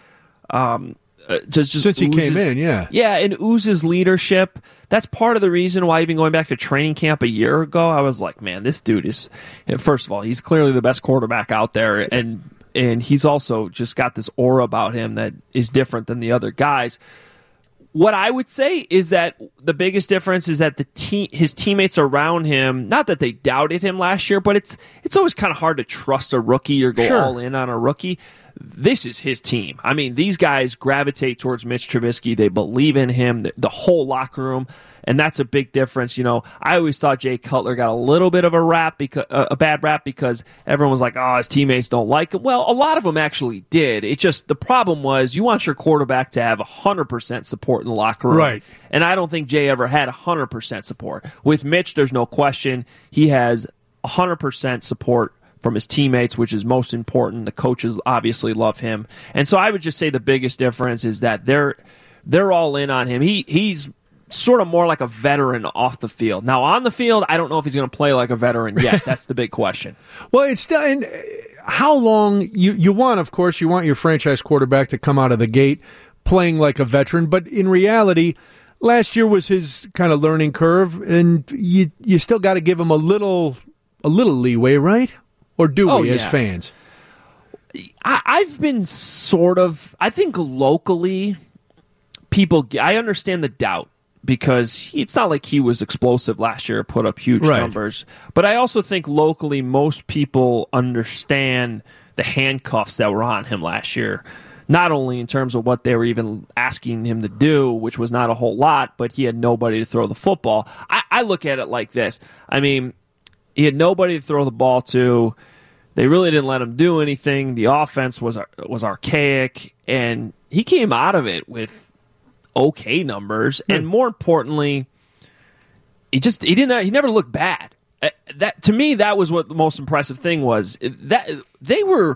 Just since he came in, Yeah, and oozes leadership. That's part of the reason why, even going back to training camp a year ago, I was like, man, this dude is, first of all, he's clearly the best quarterback out there, and he's also just got this aura about him that is different than the other guys. What I would say is that the biggest difference is that his teammates around him, not that they doubted him last year, but it's always kind of hard to trust a rookie or go all in on a rookie. This is his team. I mean, these guys gravitate towards Mitch Trubisky. They believe in him, the whole locker room, and that's a big difference. I always thought Jay Cutler got a little bit of a bad rap because everyone was like, oh, his teammates don't like him. Well, a lot of them actually did. It just, the problem was you want your quarterback to have 100% support in the locker room. Right. And I don't think Jay ever had 100% support. With Mitch, there's no question. He has 100% support from his teammates, which is most important. The coaches obviously love him. And so I would just say the biggest difference is that they're all in on him. He's sort of more like a veteran off the field. Now, on the field, I don't know if he's going to play like a veteran yet. That's the big question. Well, it's still, and how long you want, of course, you want your franchise quarterback to come out of the gate playing like a veteran, but in reality, last year was his kind of learning curve, and you still got to give him a little leeway, right? Or do we as fans? I've been I think locally, I understand the doubt because it's not like he was explosive last year, put up huge numbers. But I also think locally, most people understand the handcuffs that were on him last year. Not only in terms of what they were even asking him to do, which was not a whole lot, but he had nobody to throw the football. I look at it like this. I mean, he had nobody to throw the ball to. They really didn't let him do anything. The offense was archaic, and he came out of it with okay numbers. And more importantly, he never looked bad. That to me, that was what the most impressive thing was. That they were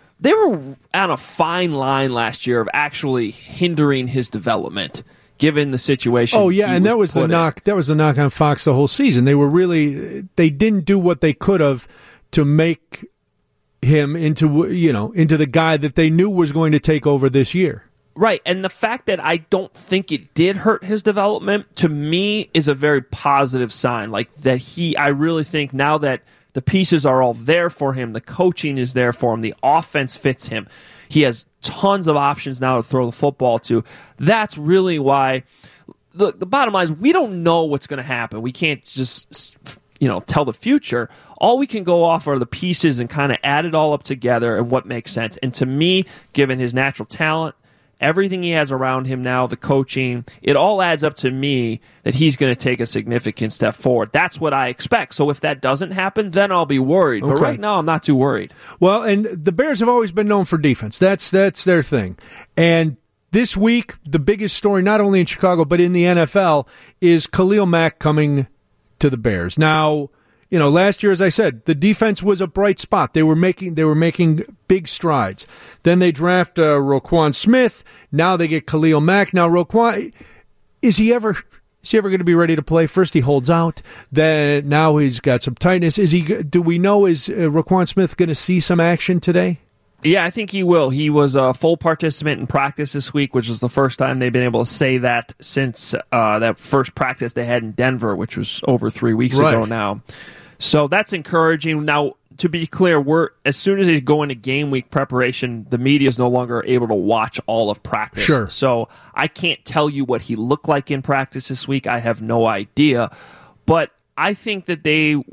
on a fine line last year of actually hindering his development, given the situation. Oh yeah, and that was the knock. That was the knock on Fox the whole season. They didn't do what they could have to make him into the guy that they knew was going to take over this year. Right, and the fact that I don't think it did hurt his development, to me, is a very positive sign. Like that I really think now that the pieces are all there for him, the coaching is there for him, the offense fits him, he has tons of options now to throw the football to. That's really why, look, the bottom line is we don't know what's going to happen. We can't just, tell the future. All we can go off are the pieces and kind of add it all up together and what makes sense. And to me, given his natural talent, everything he has around him now, the coaching, it all adds up to me that he's going to take a significant step forward. That's what I expect. So if that doesn't happen, then I'll be worried. Okay. But right now, I'm not too worried. Well, and the Bears have always been known for defense. That's their thing. And this week, the biggest story, not only in Chicago, but in the NFL, is Khalil Mack coming to the Bears. Now, last year, as I said, the defense was a bright spot. They were making big strides. Then they draft Roquan Smith. Now they get Khalil Mack. Now Roquan, is he ever going to be ready to play? First he holds out. Then now he's got some tightness. Do we know, is Roquan Smith going to see some action today? Yeah, I think he will. He was a full participant in practice this week, which is the first time they've been able to say that since that first practice they had in Denver, which was over 3 weeks ago now. So that's encouraging. Now, to be clear, as soon as they go into game week preparation, the media is no longer able to watch all of practice. Sure. So I can't tell you what he looked like in practice this week. I have no idea. But I think that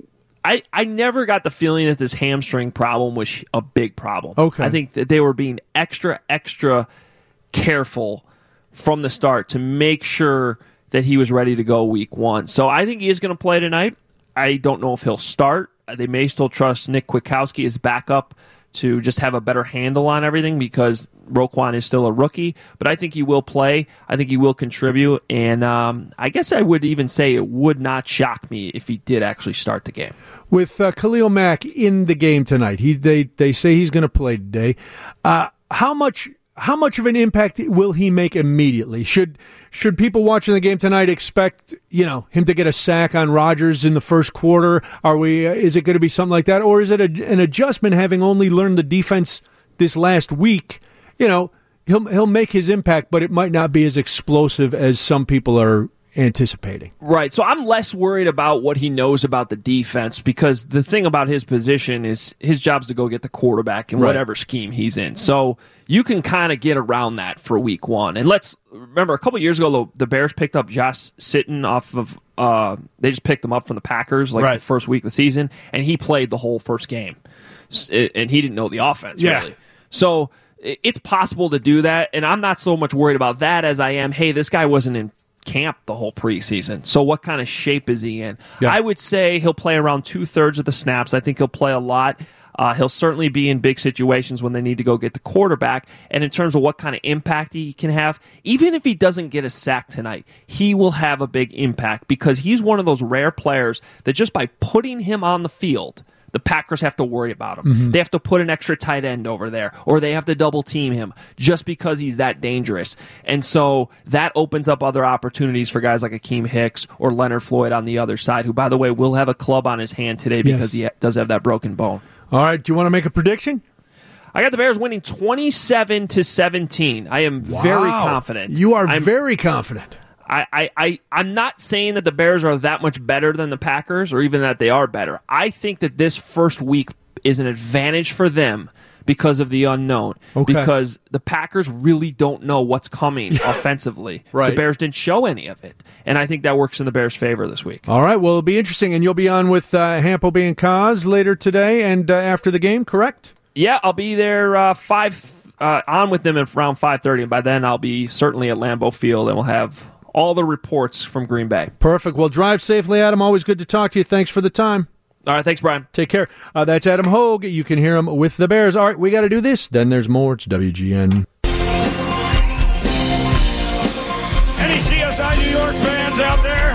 I never got the feeling that this hamstring problem was a big problem. Okay. I think that they were being extra careful from the start to make sure that he was ready to go week one. So I think he is going to play tonight. I don't know if he'll start. They may still trust Nick Kwiatkowski as backup to just have a better handle on everything because Roquan is still a rookie. But I think he will play. I think he will contribute. And I guess I would even say it would not shock me if he did actually start the game. With Khalil Mack in the game tonight, they say he's going to play today. How much of an impact will he make immediately? Should people watching the game tonight expect him to get a sack on Rodgers in the first quarter? Is it going to be something like that, or is it an adjustment having only learned the defense this last week? He'll make his impact, but it might not be as explosive as some people are anticipating. Right. So I'm less worried about what he knows about the defense because the thing about his position is his job is to go get the quarterback in whatever scheme he's in. So you can kind of get around that for week one. And let's remember, a couple of years ago, the Bears picked up Josh Sitton off of they just picked him up from the Packers the first week of the season, and he played the whole first game. And he didn't know the offense, really. So it's possible to do that, and I'm not so much worried about that as I am, hey, this guy wasn't in camp the whole preseason, so what kind of shape is he in? I would say he'll play around 2/3 of the snaps. I think he'll play a lot. He'll certainly be in big situations when they need to go get the quarterback. And in terms of what kind of impact he can have, even if he doesn't get a sack tonight, he will have a big impact because he's one of those rare players that just by putting him on the field, the Packers have to worry about him. Mm-hmm. They have to put an extra tight end over there, or they have to double team him just because he's that dangerous. And so that opens up other opportunities for guys like Akeem Hicks or Leonard Floyd on the other side, who, by the way, will have a club on his hand today because he does have that broken bone. All right, do you want to make a prediction? I got the Bears winning 27-17. I am very confident. You are very confident. I'm not saying that the Bears are that much better than the Packers or even that they are better. I think that this first week is an advantage for them because of the unknown. Okay. Because the Packers really don't know what's coming offensively. Right. The Bears didn't show any of it. And I think that works in the Bears' favor this week. All right, well, it'll be interesting. And you'll be on with Hampleby and Kaz later today and after the game, correct? Yeah, I'll be there on with them at around 5:30. And by then, I'll be certainly at Lambeau Field, and we'll have all the reports from Green Bay. Perfect. Well, drive safely, Adam. Always good to talk to you. Thanks for the time. All right, thanks, Brian. Take care. That's Adam Hogue. You can hear him with the Bears. All right, we got to do this. Then there's more. It's WGN. Any CSI New York fans out there?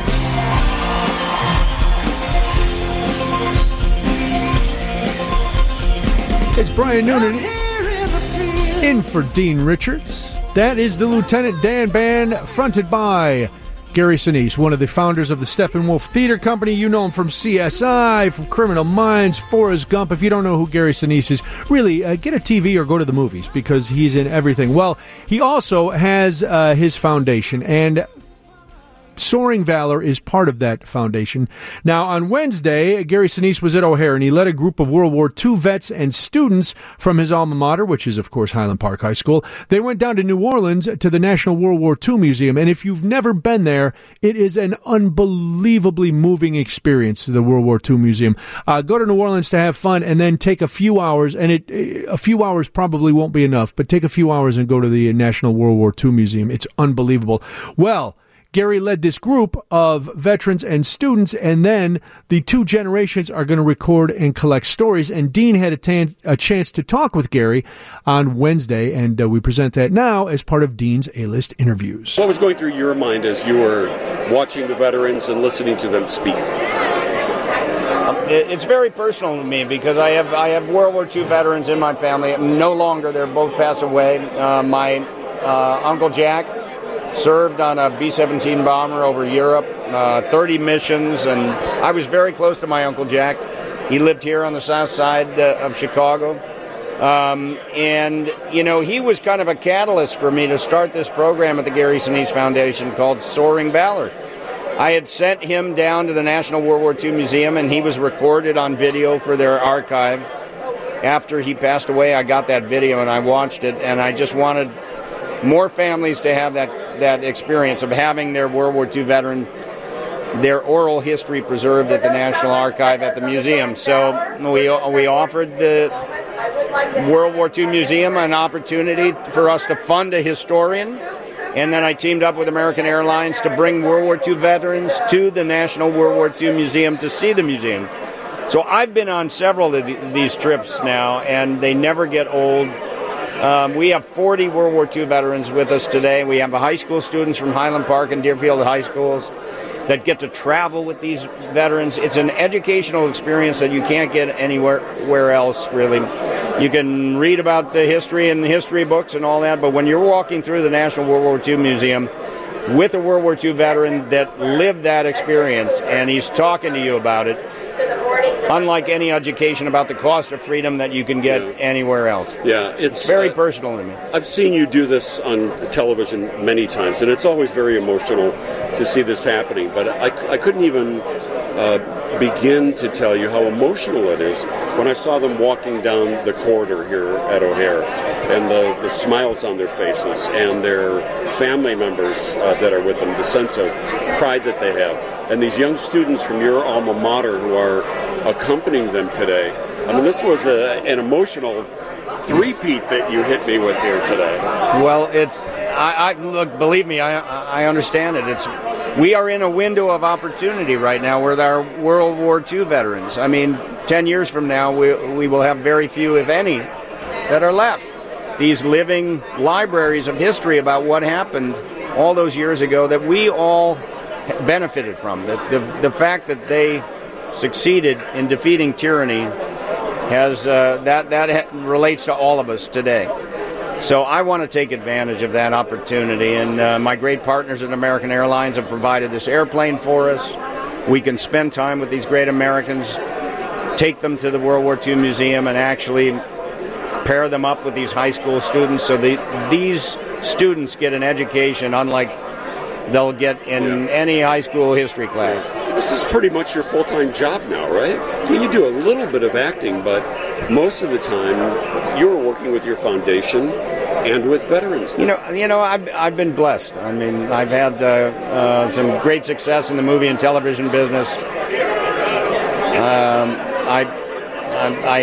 It's Brian Noonan in for Dean Richards. That is the Lieutenant Dan Band, fronted by Gary Sinise, one of the founders of the Steppenwolf Theater Company. You know him from CSI, from Criminal Minds, Forrest Gump. If you don't know who Gary Sinise is, really, get a TV or go to the movies because he's in everything. Well, he also has his foundation, and Soaring Valor is part of that foundation. Now, on Wednesday, Gary Sinise was at O'Hare, and he led a group of World War II vets and students from his alma mater, which is, of course, Highland Park High School. They went down to New Orleans to the National World War II Museum, and if you've never been there, it is an unbelievably moving experience, the World War II Museum. Go to New Orleans to have fun, and then take a few hours, and a few hours probably won't be enough, but take a few hours and go to the National World War II Museum. It's unbelievable. Well, Gary led this group of veterans and students, and then the two generations are going to record and collect stories. And Dean had a chance to talk with Gary on Wednesday, and we present that now as part of Dean's A-List interviews. What was going through your mind as you were watching the veterans and listening to them speak? It's very personal to me because I have World War II veterans in my family. No longer, they're both passed away. My Uncle Jack served on a B-17 bomber over Europe, 30 missions, and I was very close to my Uncle Jack. He lived here on the south side of Chicago. And, you know, he was kind of a catalyst for me to start this program at the Gary Sinise Foundation called Soaring Valor. I had sent him down to the National World War II Museum, and he was recorded on video for their archive. After he passed away, I got that video, and I watched it, and I just wanted more families to have that experience of having their World War II veteran, their oral history preserved at the National Archive at the museum. So we offered the World War II Museum an opportunity for us to fund a historian, and then I teamed up with American Airlines to bring World War II veterans to the National World War II Museum to see the museum. So I've been on several of these trips now, and they never get old. We have 40 World War II veterans with us today. We have high school students from Highland Park and Deerfield High Schools that get to travel with these veterans. It's an educational experience that you can't get anywhere else, really. You can read about the history in history books and all that, but when you're walking through the National World War II Museum with a World War II veteran that lived that experience, and he's talking to you about it, unlike any education about the cost of freedom that you can get anywhere else. Yeah, it's very personal to me. I've seen you do this on television many times, and it's always very emotional to see this happening. But I couldn't even begin to tell you how emotional it is when I saw them walking down the corridor here at O'Hare, and the smiles on their faces, and their family members that are with them, the sense of pride that they have. And these young students from your alma mater who are accompanying them today. I mean, this was an emotional three-peat that you hit me with here today. Well, look, believe me, I understand it. We are in a window of opportunity right now with our World War II veterans. I mean, 10 years from now, we will have very few, if any, that are left. These living libraries of history about what happened all those years ago that we all benefited from. The fact that they succeeded in defeating tyranny has that relates to all of us today. So I want to take advantage of that opportunity, and my great partners at American Airlines have provided this airplane for us. We can spend time with these great Americans, take them to the World War II Museum, and actually pair them up with these high school students so these students get an education unlike they'll get in any high school history class. This is pretty much your full-time job now, right? I mean, you do a little bit of acting, but most of the time you're working with your foundation and with veterans. I've been blessed. I mean, I've had some great success in the movie and television business. I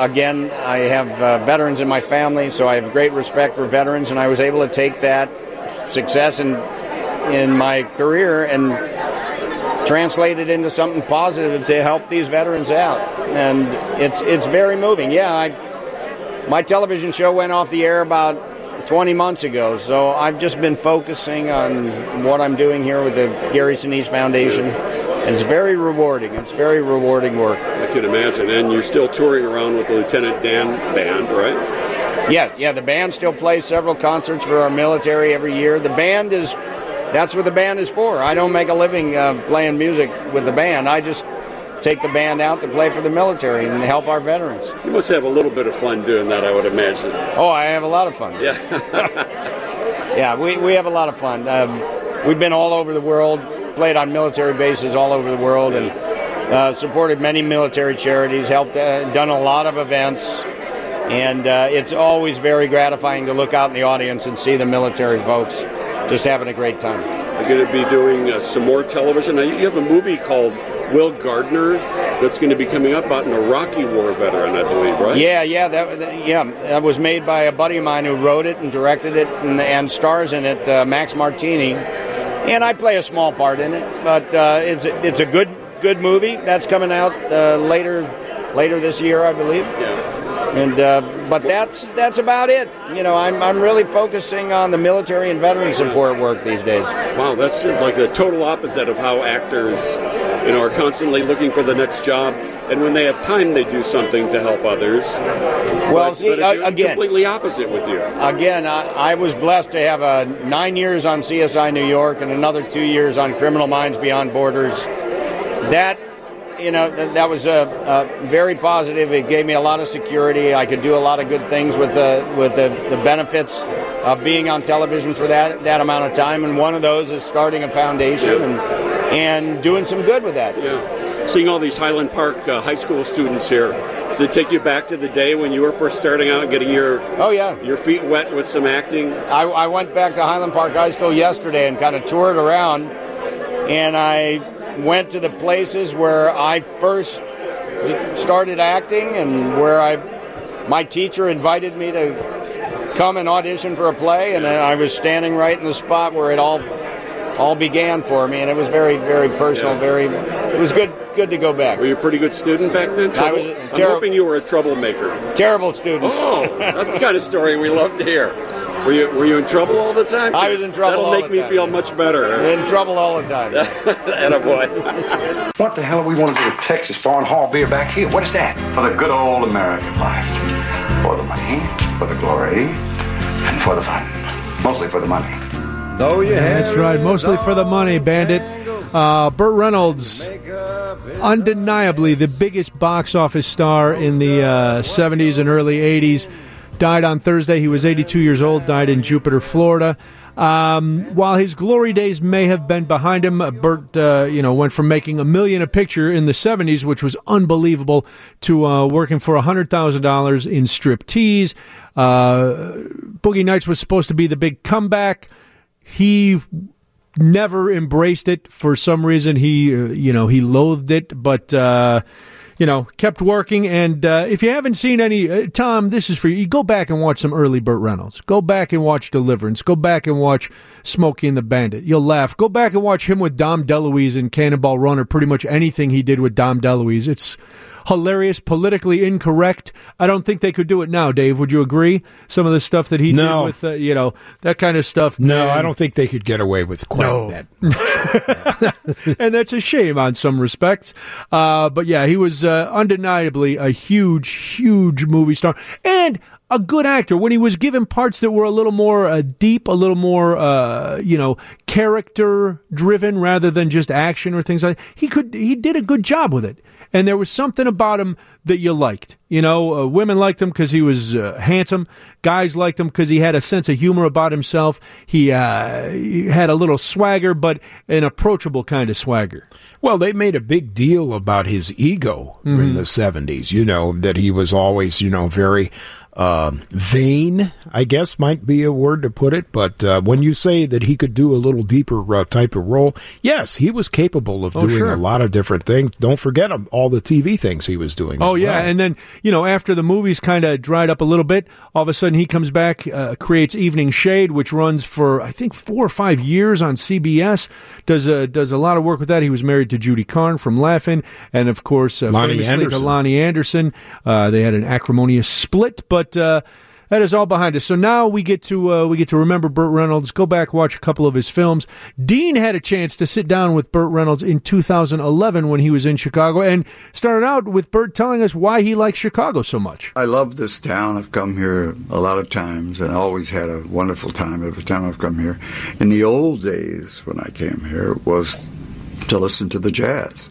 have veterans in my family, so I have great respect for veterans, and I was able to take that success in my career and translate it into something positive to help these veterans out. And it's very moving. Yeah, my television show went off the air about 20 months ago, so I've just been focusing on what I'm doing here with the Gary Sinise Foundation. It's very rewarding. It's very rewarding work. I can imagine. And you're still touring around with the Lieutenant Dan Band, right? Yeah. The band still plays several concerts for our military every year. That's what the band is for. I don't make a living playing music with the band. I just take the band out to play for the military and help our veterans. You must have a little bit of fun doing that, I would imagine. Oh, I have a lot of fun. Yeah. Yeah, we have a lot of fun. We've been all over the world, played on military bases all over the world, and supported many military charities, helped, done a lot of events, and it's always very gratifying to look out in the audience and see the military folks just having a great time. You're going to be doing some more television. Now, you have a movie called Will Gardner that's going to be coming up about an Iraqi war veteran, I believe, right? Yeah. That was made by a buddy of mine who wrote it and directed it and stars in it, Max Martini. And I play a small part in it, but it's a good movie that's coming out later this year, I believe. Yeah. And but that's about it. I'm really focusing on the military and veteran support work these days. Wow, that's just like the total opposite of how actors, are constantly looking for the next job, and when they have time, they do something to help others. Well, but again, completely opposite with you. Again, I was blessed to have 9 years on CSI New York and another 2 years on Criminal Minds Beyond Borders. That was very positive. It gave me a lot of security. I could do a lot of good things with the benefits of being on television for that amount of time. And one of those is starting a foundation and doing some good with that. Yeah. Seeing all these Highland Park high school students here, does it take you back to the day when you were first starting out and getting your feet wet with some acting? I went back to Highland Park High School yesterday and kind of toured around, and I went to the places where I first started acting and where my teacher invited me to come and audition for a play, and I was standing right in the spot where it all began for me, and it was very, very personal. It was good to go back. Were you a pretty good student back then? I'm hoping you were a troublemaker. Terrible student. Oh, that's the kind of story we love to hear. Were you in trouble all the time? I was in trouble all the time. That'll make me feel much better. In trouble all the time. Attaboy. What the hell are we going to do with Texas foreign haul beer back here? What is that? For the good old American life. For the money, for the glory, and for the fun. Mostly for the money. That's right, mostly for the money, Bandit. Burt Reynolds, undeniably the biggest box office star in the 70s and early 80s, died on Thursday. He was 82 years old, died in Jupiter, Florida. While his glory days may have been behind him, Burt went from making $1 million a picture in the 70s, which was unbelievable, to working for $100,000 in striptease. Boogie Nights was supposed to be the big comeback. He never embraced it for some reason. He loathed it, but kept working. And if you haven't seen any, Tom, this is for you. Go back and watch some early Burt Reynolds. Go back and watch Deliverance. Go back and watch Smokey and the Bandit. You'll laugh. Go back and watch him with Dom DeLuise in Cannonball Run, or pretty much anything he did with Dom DeLuise. It's hilarious, politically incorrect. I don't think they could do it now, Dave. Would you agree? Some of the stuff that he did with, that kind of stuff. No, man. I don't think they could get away with quite that. And that's a shame on some respects. But yeah, he was undeniably a huge, huge movie star. And a good actor. When he was given parts that were a little more deep, a little more, character driven rather than just action or things like that, he did a good job with it. And there was something about him that you liked. Women liked him because he was handsome. Guys liked him because he had a sense of humor about himself. He had a little swagger, but an approachable kind of swagger. Well, they made a big deal about his ego in the 70s, that he was always, very vain, I guess might be a word to put it. But when you say that he could do a little deeper type of role, yes, he was capable of doing a lot of different things. Don't forget all the TV things he was doing. Oh, yeah. And then, after the movies kind of dried up a little bit, all of a sudden he comes back, creates Evening Shade, which runs for, I think, 4 or 5 years on CBS. Does a lot of work with that. He was married to Judy Carn from Laugh-In, and, of course, famously to Lonnie Anderson. They had an acrimonious split, but that is all behind us. So now we get to remember Burt Reynolds, go back, watch a couple of his films. Dean had a chance to sit down with Burt Reynolds in 2011 when he was in Chicago, and started out with Burt telling us why he likes Chicago so much. I love this town. I've come here a lot of times and always had a wonderful time every time I've come here. In the old days when I came here was to listen to the jazz,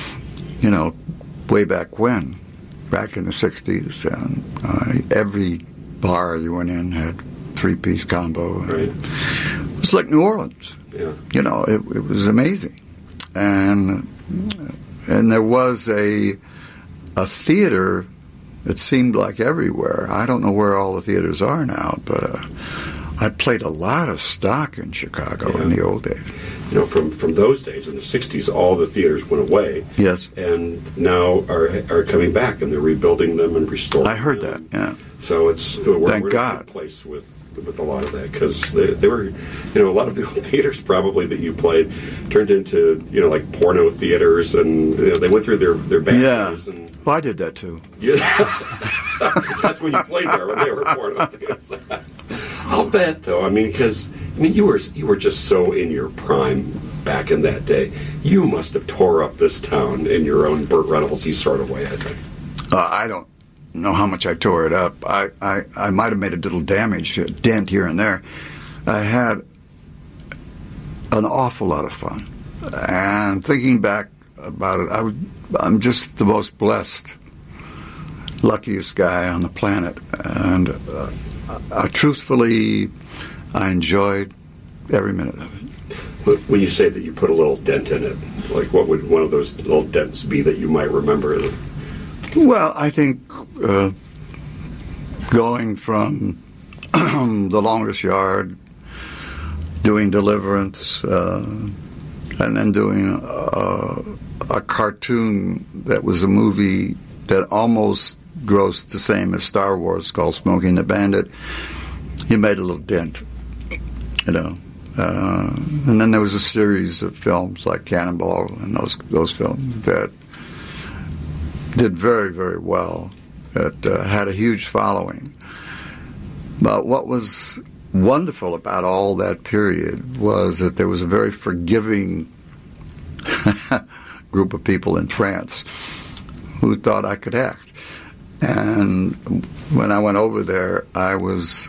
way back when. Back in the 60s, and every bar you went in had 3-piece combo. Right. It was like New Orleans. Yeah. It was amazing. And there was a theater that seemed like everywhere. I don't know where all the theaters are now, but I played a lot of stock in Chicago in the old days. From those days in the 60s, all the theaters went away. Yes. And now are coming back, and they're rebuilding them and restoring them. I heard that, yeah. So we're in a good place with a lot of that, because they were, a lot of the old theaters probably that you played turned into, like porno theaters, and they went through their banners. Yeah. Well, I did that too. Yeah. That's when you played there, when they were porno theaters. I'll bet, though. Because you were just so in your prime back in that day. You must have tore up this town in your own Burt Reynolds-y sort of way, I think. I don't know how much I tore it up. I might have made a little damage, a dent here and there. I had an awful lot of fun. And thinking back about it, I'm just the most blessed, luckiest guy on the planet. And truthfully, I enjoyed every minute of it. When you say that you put a little dent in it, like what would one of those little dents be that you might remember? Well, I think going from The Longest Yard, doing Deliverance, and then doing a cartoon that was a movie that almost grossed the same as Star Wars, called Smokey and the Bandit. He made a little dent, and then there was a series of films like Cannonball and those films that did very, very well, that had a huge following. But what was wonderful about all that period was that there was a very forgiving group of people in France who thought I could act. And when I went over there, I was,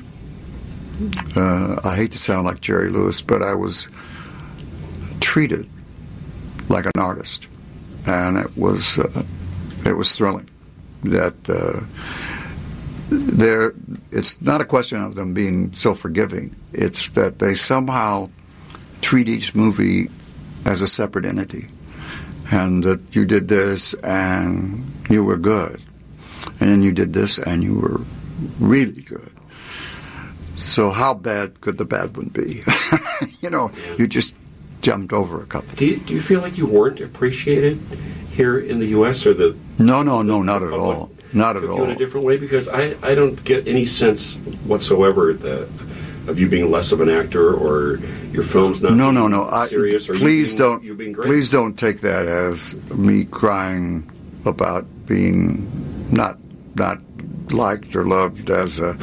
I hate to sound like Jerry Lewis, but I was treated like an artist. And it was thrilling. That it's not a question of them being so forgiving. It's that they somehow treat each movie as a separate entity. And that you did this and you were good. And then you did this and you were really good. So how bad could the bad one be? You just jumped over a couple. Do you feel like you weren't appreciated here in the U.S. or the... No, not at all. Not at all. In a different way? Because I don't get any sense whatsoever of you being less of an actor or your film's not serious. Or please don't take that as me crying about being not liked or loved as in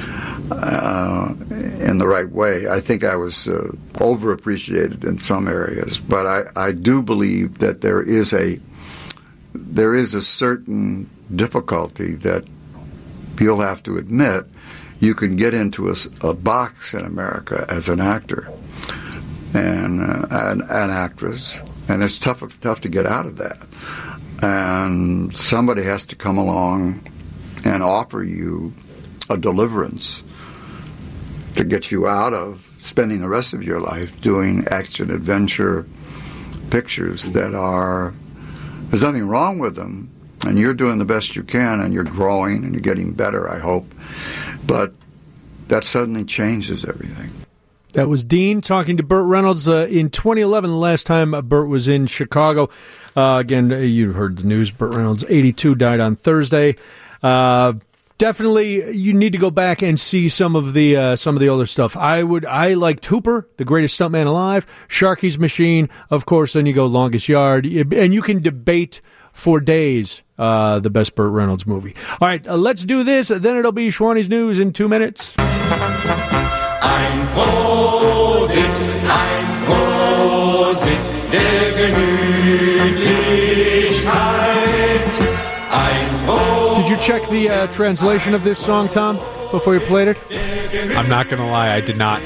the right way. I think I was overappreciated in some areas, but I do believe that there is a certain difficulty that you'll have to admit you can get into a box in America as an actor and an actress, and it's tough to get out of that. And somebody has to come along and offer you a deliverance to get you out of spending the rest of your life doing action adventure pictures that are, there's nothing wrong with them, and you're doing the best you can, and you're growing and you're getting better, I hope. But that suddenly changes everything. That was Dean talking to Burt Reynolds in 2011, the last time Burt was in Chicago. Again, you heard the news. Burt Reynolds, 82, died on Thursday. Definitely, you need to go back and see some of the older stuff. I liked Hooper, the greatest stuntman alive, Sharky's Machine, of course. Then you go Longest Yard, and you can debate for days the best Burt Reynolds movie. All right, let's do this. Then it'll be Schwanney's News in 2 minutes. Ein Prosit, der Gemütlichkeit. Ein Prosit. Did you check the translation of this song, Tom, before you played it? I'm not going to lie, I did not.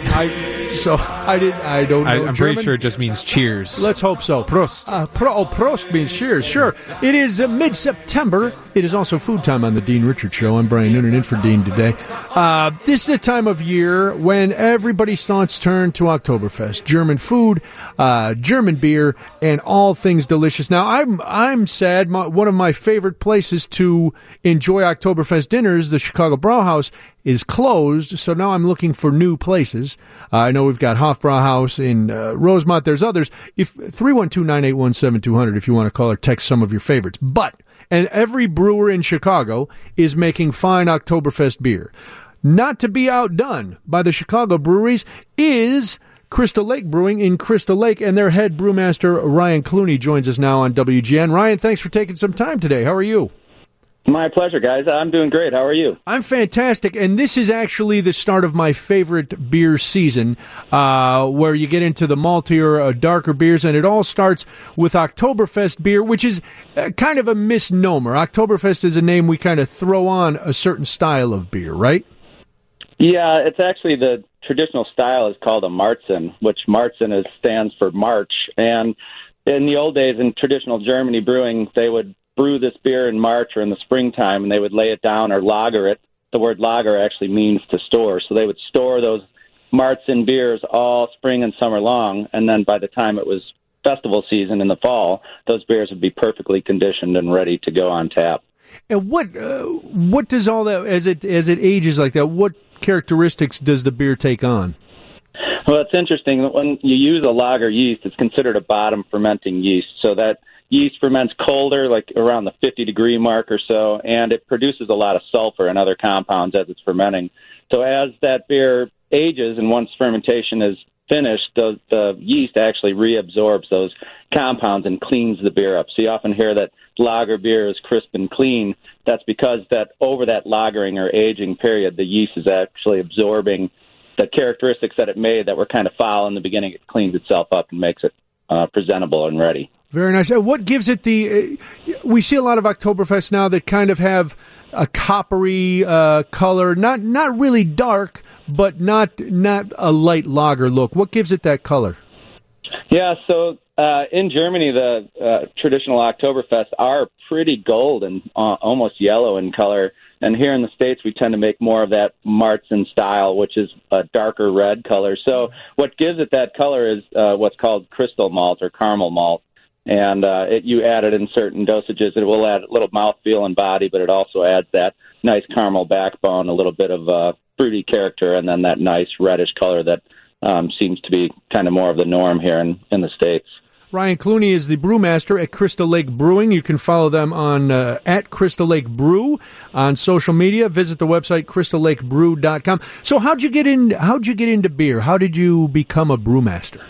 I don't know I'm German. pretty sure it just means cheers. Let's hope so. Prost. Prost means cheers, sure. It is mid-September. It is also food time on the Dean Richards Show. I'm Brian Noonan in for Dean today. This is a time of year when everybody's thoughts turn to Oktoberfest. German food, German beer, and all things delicious. Now, I'm sad. One of my favorite places to enjoy Oktoberfest dinners, the Chicago Brauhaus, is closed, so now I'm looking for new places. I know we've got Hofbrauhaus in Rosemont. There's others. If 312-981-7200 if you want to call or text some of your favorites. And every brewer in Chicago is making fine Oktoberfest beer. Not to be outdone by the Chicago breweries is Crystal Lake Brewing in Crystal Lake, and their head brewmaster, Ryan Clooney, joins us now on WGN. Ryan, thanks for taking some time today. How are you? My pleasure, guys. I'm doing great. How are you? I'm fantastic, and this is actually the start of my favorite beer season, where you get into the maltier, darker beers, and it all starts with Oktoberfest beer, which is kind of a misnomer. Oktoberfest is a name we kind of throw on a certain style of beer, right? Yeah, it's actually the traditional style is called a Märzen, which Märzen stands for March. And in the old days, in traditional Germany brewing, they would brew this beer in March or in the springtime, and they would lay it down or lager it. The word lager actually means to store. So they would store those Märzen beers all spring and summer long, and then by the time it was festival season in the fall, those beers would be perfectly conditioned and ready to go on tap. And what does all that, as it ages like that, what characteristics does the beer take on? Well, it's interesting. When you use a lager yeast, it's considered a bottom fermenting yeast. So that yeast ferments colder, like around the 50-degree mark or so, and it produces a lot of sulfur and other compounds as it's fermenting. So as that beer ages and once fermentation is finished, the yeast actually reabsorbs those compounds and cleans the beer up. So you often hear that lager beer is crisp and clean. That's because that over that lagering or aging period, the yeast is actually absorbing the characteristics that it made that were kind of foul in the beginning. It cleans itself up and makes it presentable and ready. Very nice. What gives it the... we see a lot of Oktoberfest now that kind of have a coppery color, not really dark, but not a light lager look. What gives it that color? Yeah, so in Germany, the traditional Oktoberfest are pretty gold and almost yellow in color. And here in the States, we tend to make more of that Märzen style, which is a darker red color. So what gives it that color is what's called crystal malt or caramel malt. And you add it in certain dosages. It will add a little mouthfeel and body, but it also adds that nice caramel backbone, a little bit of fruity character, and then that nice reddish color that seems to be kind of more of the norm here in the States. Ryan Clooney is the brewmaster at Crystal Lake Brewing. You can follow them on at Crystal Lake Brew on social media. Visit the website crystallakebrew.com. So how'd you get into beer? How did you become a brewmaster?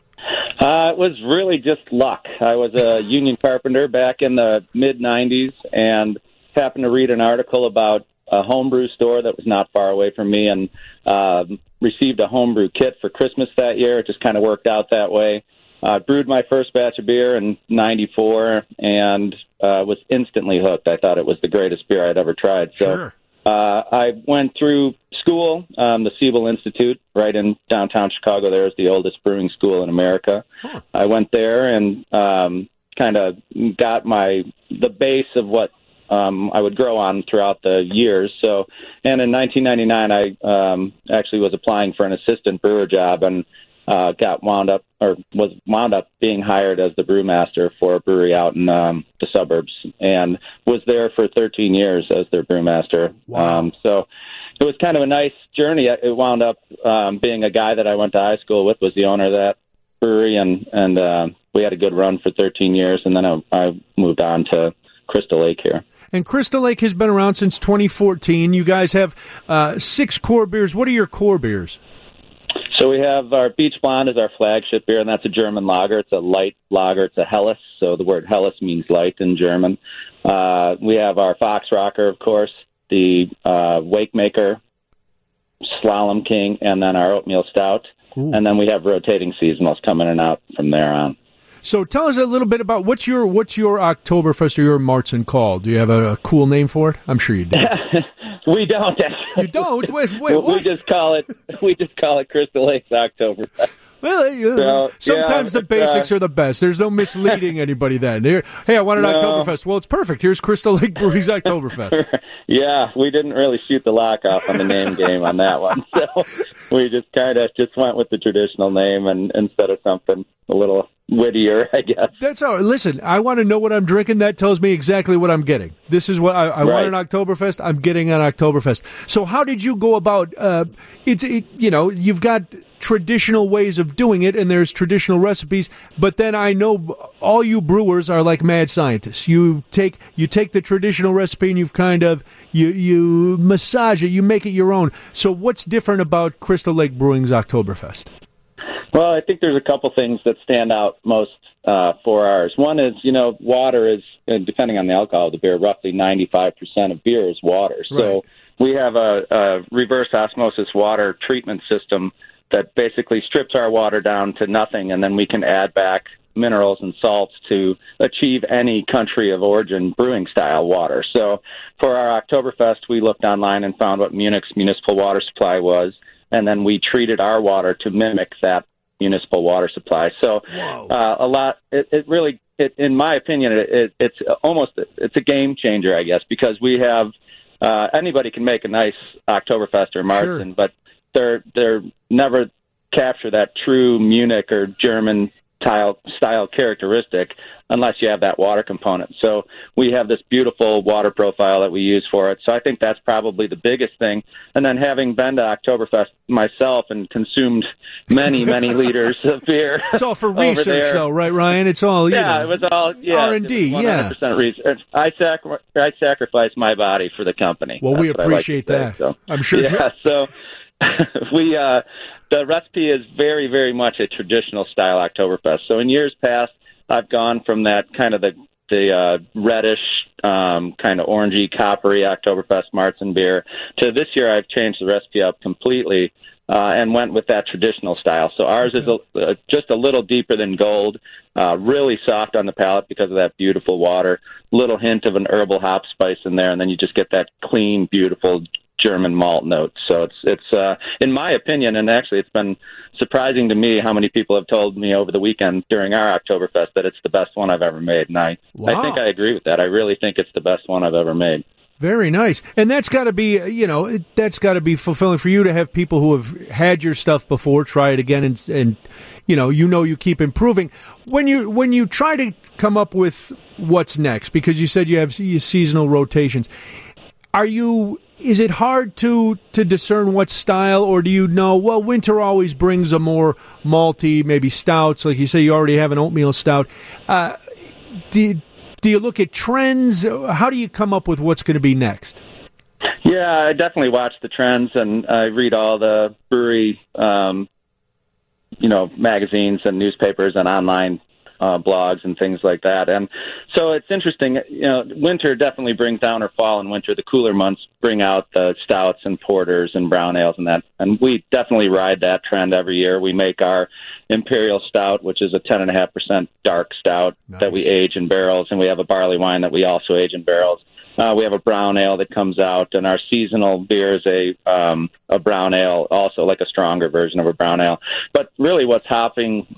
It was really just luck. I was a union carpenter back in the mid-'90s and happened to read an article about a homebrew store that was not far away from me and received a homebrew kit for Christmas that year. It just kind of worked out that way. Brewed my first batch of beer in '94 and was instantly hooked. I thought it was the greatest beer I'd ever tried. So I went through school, the Siebel Institute, right in downtown Chicago. There is the oldest brewing school in America. Huh. I went there and kind of got the base of what I would grow on throughout the years. So, and in 1999, I actually was applying for an assistant brewer job and was wound up being hired as the brewmaster for a brewery out in the suburbs, and was there for 13 years as their brewmaster. Wow. So it was kind of a nice journey. It wound up being a guy that I went to high school with was the owner of that brewery, and we had a good run for 13 years, and then I moved on to Crystal Lake here. And Crystal Lake has been around since 2014. You guys have 6 core beers. What are your core beers? So we have our Beach Blonde is our flagship beer, and that's a German lager. It's a light lager. It's a Helles, so the word Helles means light in German. We have our Fox Rocker, of course, the Wakemaker, Slalom King, and then our Oatmeal Stout. Ooh. And then we have rotating seasonals coming in and out from there on. So tell us a little bit about what's your Oktoberfest or your Märzen called? Do you have a cool name for it? I'm sure you do. We don't. You don't? Wait, what? We just call it Crystal Lake's Oktoberfest. Well, sometimes the basics are the best. There's no misleading anybody then. Hey, I want an Oktoberfest. Well, it's perfect. Here's Crystal Lake Brewery's Oktoberfest. Yeah, we didn't really shoot the lock off on the name game on that one. So we just kind of went with the traditional name and instead of something a little wittier, I guess. That's all right. Listen, I want to know what I'm drinking. That tells me exactly what I'm getting. This is what I want an Oktoberfest. I'm getting an Oktoberfest. So how did you go about you've got traditional ways of doing it, and there's traditional recipes, but then I know all you brewers are like mad scientists. You take the traditional recipe and you've kind of you massage it, you make it your own. So what's different about Crystal Lake Brewing's Oktoberfest? Well, I think there's a couple things that stand out most for ours. One is, water is, depending on the alcohol of the beer, roughly 95% of beer is water. Right. So we have a reverse osmosis water treatment system that basically strips our water down to nothing, and then we can add back minerals and salts to achieve any country of origin brewing style water. So for our Oktoberfest, we looked online and found what Munich's municipal water supply was, and then we treated our water to mimic that municipal water supply. So in my opinion, it's a game changer, I guess, because we have anybody can make a nice Oktoberfest or Märzen, but they're never capture that true Munich or German style characteristic unless you have that water component. So we have this beautiful water profile that we use for it. So I think that's probably the biggest thing. And then having been to Oktoberfest myself and consumed many, many liters of beer. It's all for research, though, right, Ryan? It's all, it was all R&D, 100% research. I sacrifice my body for the company. Well, we appreciate that. So. I'm sure. Yeah, so the recipe is very, very much a traditional style Oktoberfest. So in years past, I've gone from that kind of the reddish, kind of orangey, coppery Oktoberfest Märzen beer to this year I've changed the recipe up completely and went with that traditional style. So ours is just a little deeper than gold, really soft on the palate because of that beautiful water, little hint of an herbal hop spice in there, and then you just get that clean, beautiful German malt note. So it's in my opinion, and actually it's been surprising to me how many people have told me over the weekend during our Oktoberfest that it's the best one I've ever made. And I think I agree with that. I really think it's the best one I've ever made. Very nice. And that's got to be, that's got to be fulfilling for you to have people who have had your stuff before try it again and you keep improving. When you try to come up with what's next, because you said you have seasonal rotations, is it hard to discern what style, or do you know, well, winter always brings a more malty, maybe stouts, like you say you already have an oatmeal stout. Do you look at trends? How do you come up with what's going to be next? Yeah, I definitely watch the trends, and I read all the brewery, magazines and newspapers and online blogs and things like that. And so it's interesting, winter definitely brings down, or fall and winter, the cooler months bring out the stouts and porters and brown ales and that. And we definitely ride that trend every year. We make our Imperial Stout, which is a 10.5% dark stout that we age in barrels, and we have a barley wine that we also age in barrels. We have a brown ale that comes out, and our seasonal beer is a brown ale, also like a stronger version of a brown ale. But really, what's happening.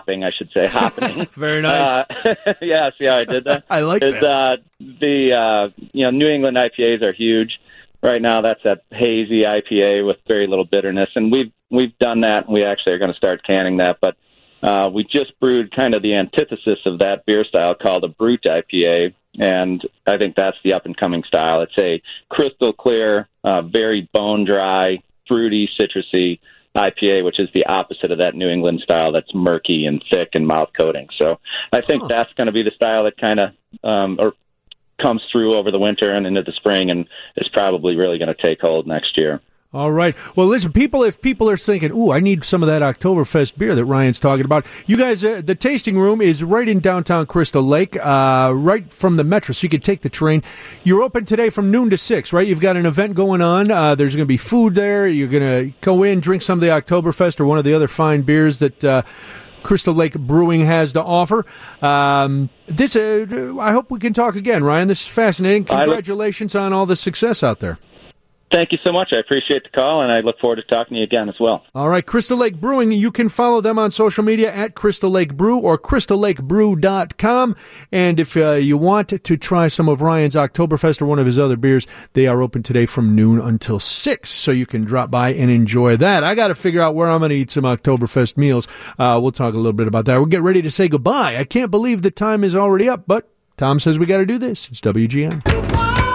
Very nice. Yeah, see how I did that? I like that. The New England IPAs are huge right now. That's that hazy IPA with very little bitterness, and we've done that. And we actually are going to start canning that, but we just brewed kind of the antithesis of that beer style called a Brute IPA. And I think that's the up-and-coming style. It's a crystal clear, very bone-dry, fruity, citrusy IPA, which is the opposite of that New England style that's murky and thick and mouth-coating. So I think that's going to be the style that kind of comes through over the winter and into the spring, and is probably really going to take hold next year. All right. Well, listen, if people are thinking, ooh, I need some of that Oktoberfest beer that Ryan's talking about, you guys, the tasting room is right in downtown Crystal Lake, right from the metro, so you can take the train. You're open today from noon to 6, right? You've got an event going on. There's going to be food there. You're going to go in, drink some of the Oktoberfest or one of the other fine beers that Crystal Lake Brewing has to offer. I hope we can talk again, Ryan. This is fascinating. Congratulations on all the success out there. Thank you so much. I appreciate the call, and I look forward to talking to you again as well. All right, Crystal Lake Brewing. You can follow them on social media at Crystal Lake Brew or crystallakebrew.com. And if you want to try some of Ryan's Oktoberfest or one of his other beers, they are open today from noon until 6, so you can drop by and enjoy that. I got to figure out where I'm going to eat some Oktoberfest meals. We'll talk a little bit about that. We'll get ready to say goodbye. I can't believe the time is already up, but Tom says we got to do this. It's WGN.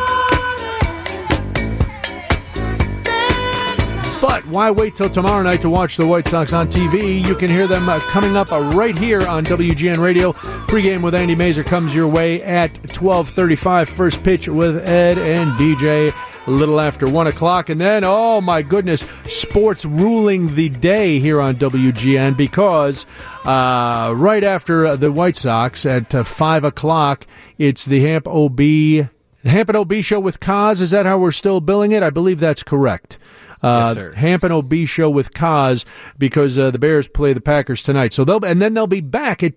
But why wait till tomorrow night to watch the White Sox on TV? You can hear them coming up right here on WGN Radio. Pre-game with Andy Mazer comes your way at 12:35. First pitch with Ed and DJ a little after 1 o'clock. And then, oh my goodness, sports ruling the day here on WGN, because right after the White Sox at 5 o'clock, it's the Hampton OB show with Kaz. Is that how we're still billing it? I believe that's correct. Yes, sir. Hampton OB show with Kaz, because the Bears play the Packers tonight. So they'll be back at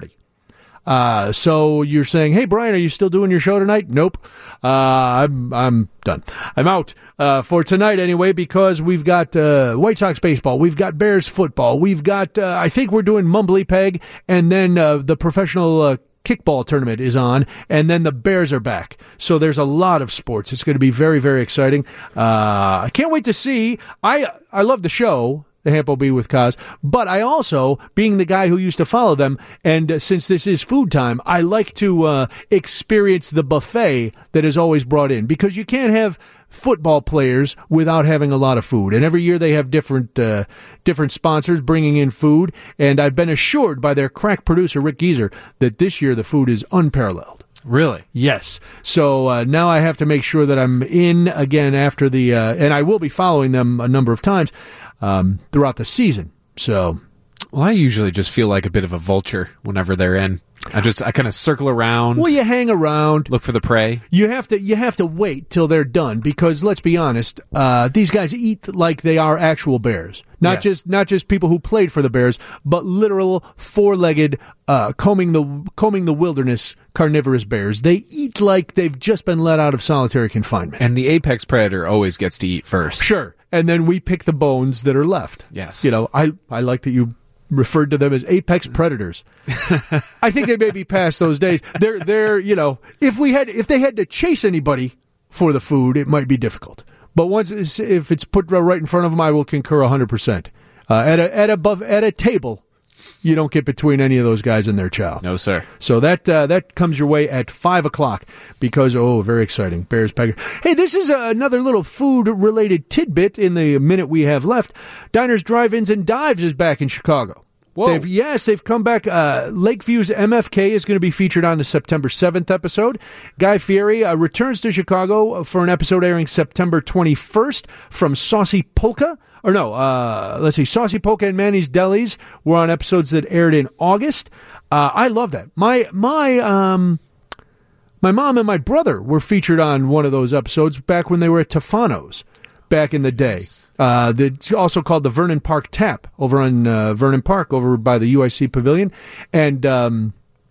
10:30. So you're saying, hey, Brian, are you still doing your show tonight? Nope. I'm done. I'm out for tonight anyway, because we've got White Sox baseball. We've got Bears football. We've got, I think we're doing Mumbly Peg, and then the professional kickball tournament is on, and then the Bears are back. So there's a lot of sports. It's going to be very, very exciting. I can't wait to see. I love the show, the Hamp OB with Kaz, but I also, being the guy who used to follow them, and since this is food time, I like to experience the buffet that is always brought in, because you can't have football players without having a lot of food. And every year they have different sponsors bringing in food, and I've been assured by their crack producer, Rick Geezer, that this year the food is unparalleled. Really? Yes. So now I have to make sure that I'm in again after the and I will be following them a number of times throughout the season. So, well, I usually just feel like a bit of a vulture whenever they're in. I kind of circle around. Well, you hang around, look for the prey. You have to wait till they're done, because let's be honest, these guys eat like they are actual bears, not just people who played for the Bears, but literal four-legged, combing the wilderness carnivorous bears. They eat like they've just been let out of solitary confinement. And the apex predator always gets to eat first. Sure, and then we pick the bones that are left. Yes, I like that you referred to them as apex predators. I think they may be past those days. They're if they had to chase anybody for the food, it might be difficult. But if it's put right in front of them, I will concur 100%. At a table, you don't get between any of those guys and their chow. No, sir. So that comes your way at 5 o'clock, because, very exciting. Bears, Packers. Hey, this is another little food-related tidbit in the minute we have left. Diners, Drive-Ins, and Dives is back in Chicago. Whoa. They've come back. Lakeview's MFK is going to be featured on the September 7th episode. Guy Fieri returns to Chicago for an episode airing September 21st from Saucy Polka. Saucy Polka and Manny's Delis were on episodes that aired in August. I love that. My mom and my brother were featured on one of those episodes back when they were at Tofano's back in the day. That's also called the Vernon Park Tap over on Vernon Park, over by the UIC Pavilion. And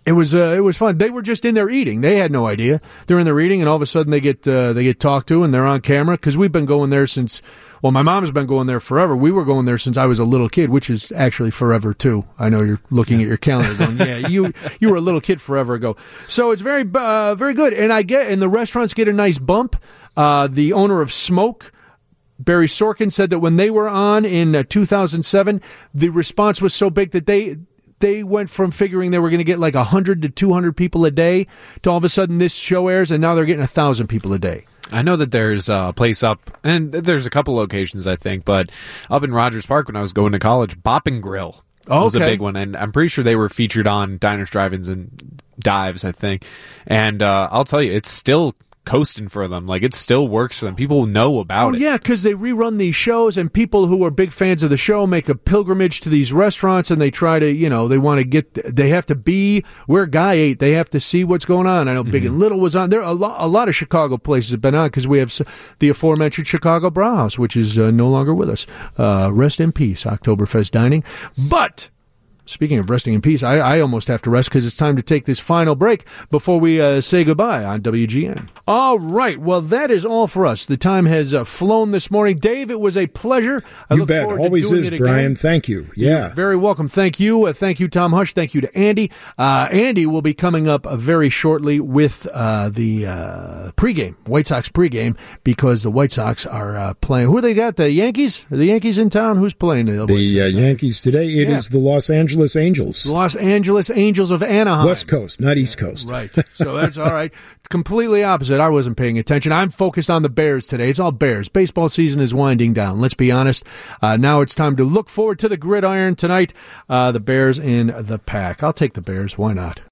It was fun. They were just in there eating. They had no idea. They're in there eating, and all of a sudden they get talked to, and they're on camera because we've been going there since. Well, my mom has been going there forever. We were going there since I was a little kid, which is actually forever too. I know you're looking at your calendar, going, "Yeah, you were a little kid forever ago." So it's very good, and the restaurants get a nice bump. The owner of Smoke, Barry Sorkin, said that when they were on in 2007, the response was so big that they went from figuring they were going to get like 100 to 200 people a day to all of a sudden this show airs, and now they're getting 1,000 people a day. I know that there's a place up, and there's a couple locations, I think, but up in Rogers Park when I was going to college, Bop and Grill was a big one, and I'm pretty sure they were featured on Diners, Drive-Ins, and Dives, I think. And I'll tell you, it's still coasting for them. Like, it still works for them. People know about it. Yeah, because they rerun these shows, and people who are big fans of the show make a pilgrimage to these restaurants, and they try to, they have to be where Guy ate. They have to see what's going on. I know Big and Little was on. There are a lot of Chicago places have been on because we have the aforementioned Chicago Brauhaus, which is no longer with us. Rest in peace, Oktoberfest dining. But speaking of resting in peace, I almost have to rest because it's time to take this final break before we say goodbye on WGN. All right. Well, that is all for us. The time has flown this morning. Dave, it was a pleasure. I look forward to always doing is, it Brian. again. Thank you. Yeah. You're very welcome. Thank you. Thank you, Tom Hush. Thank you to Andy. Andy will be coming up very shortly with the pregame, White Sox pregame, because the White Sox are playing. Who they got? The Yankees? Are the Yankees in town? Who's playing? The Yankees today. It is the Los Angeles Angels. The Los Angeles Angels of Anaheim. West Coast, not East Coast. Right. So that's all right. Completely opposite. I wasn't paying attention. I'm focused on the Bears today. It's all Bears. Baseball season is winding down. Let's be honest. Now it's time to look forward to the gridiron tonight. The Bears in the Pack. I'll take the Bears. Why not?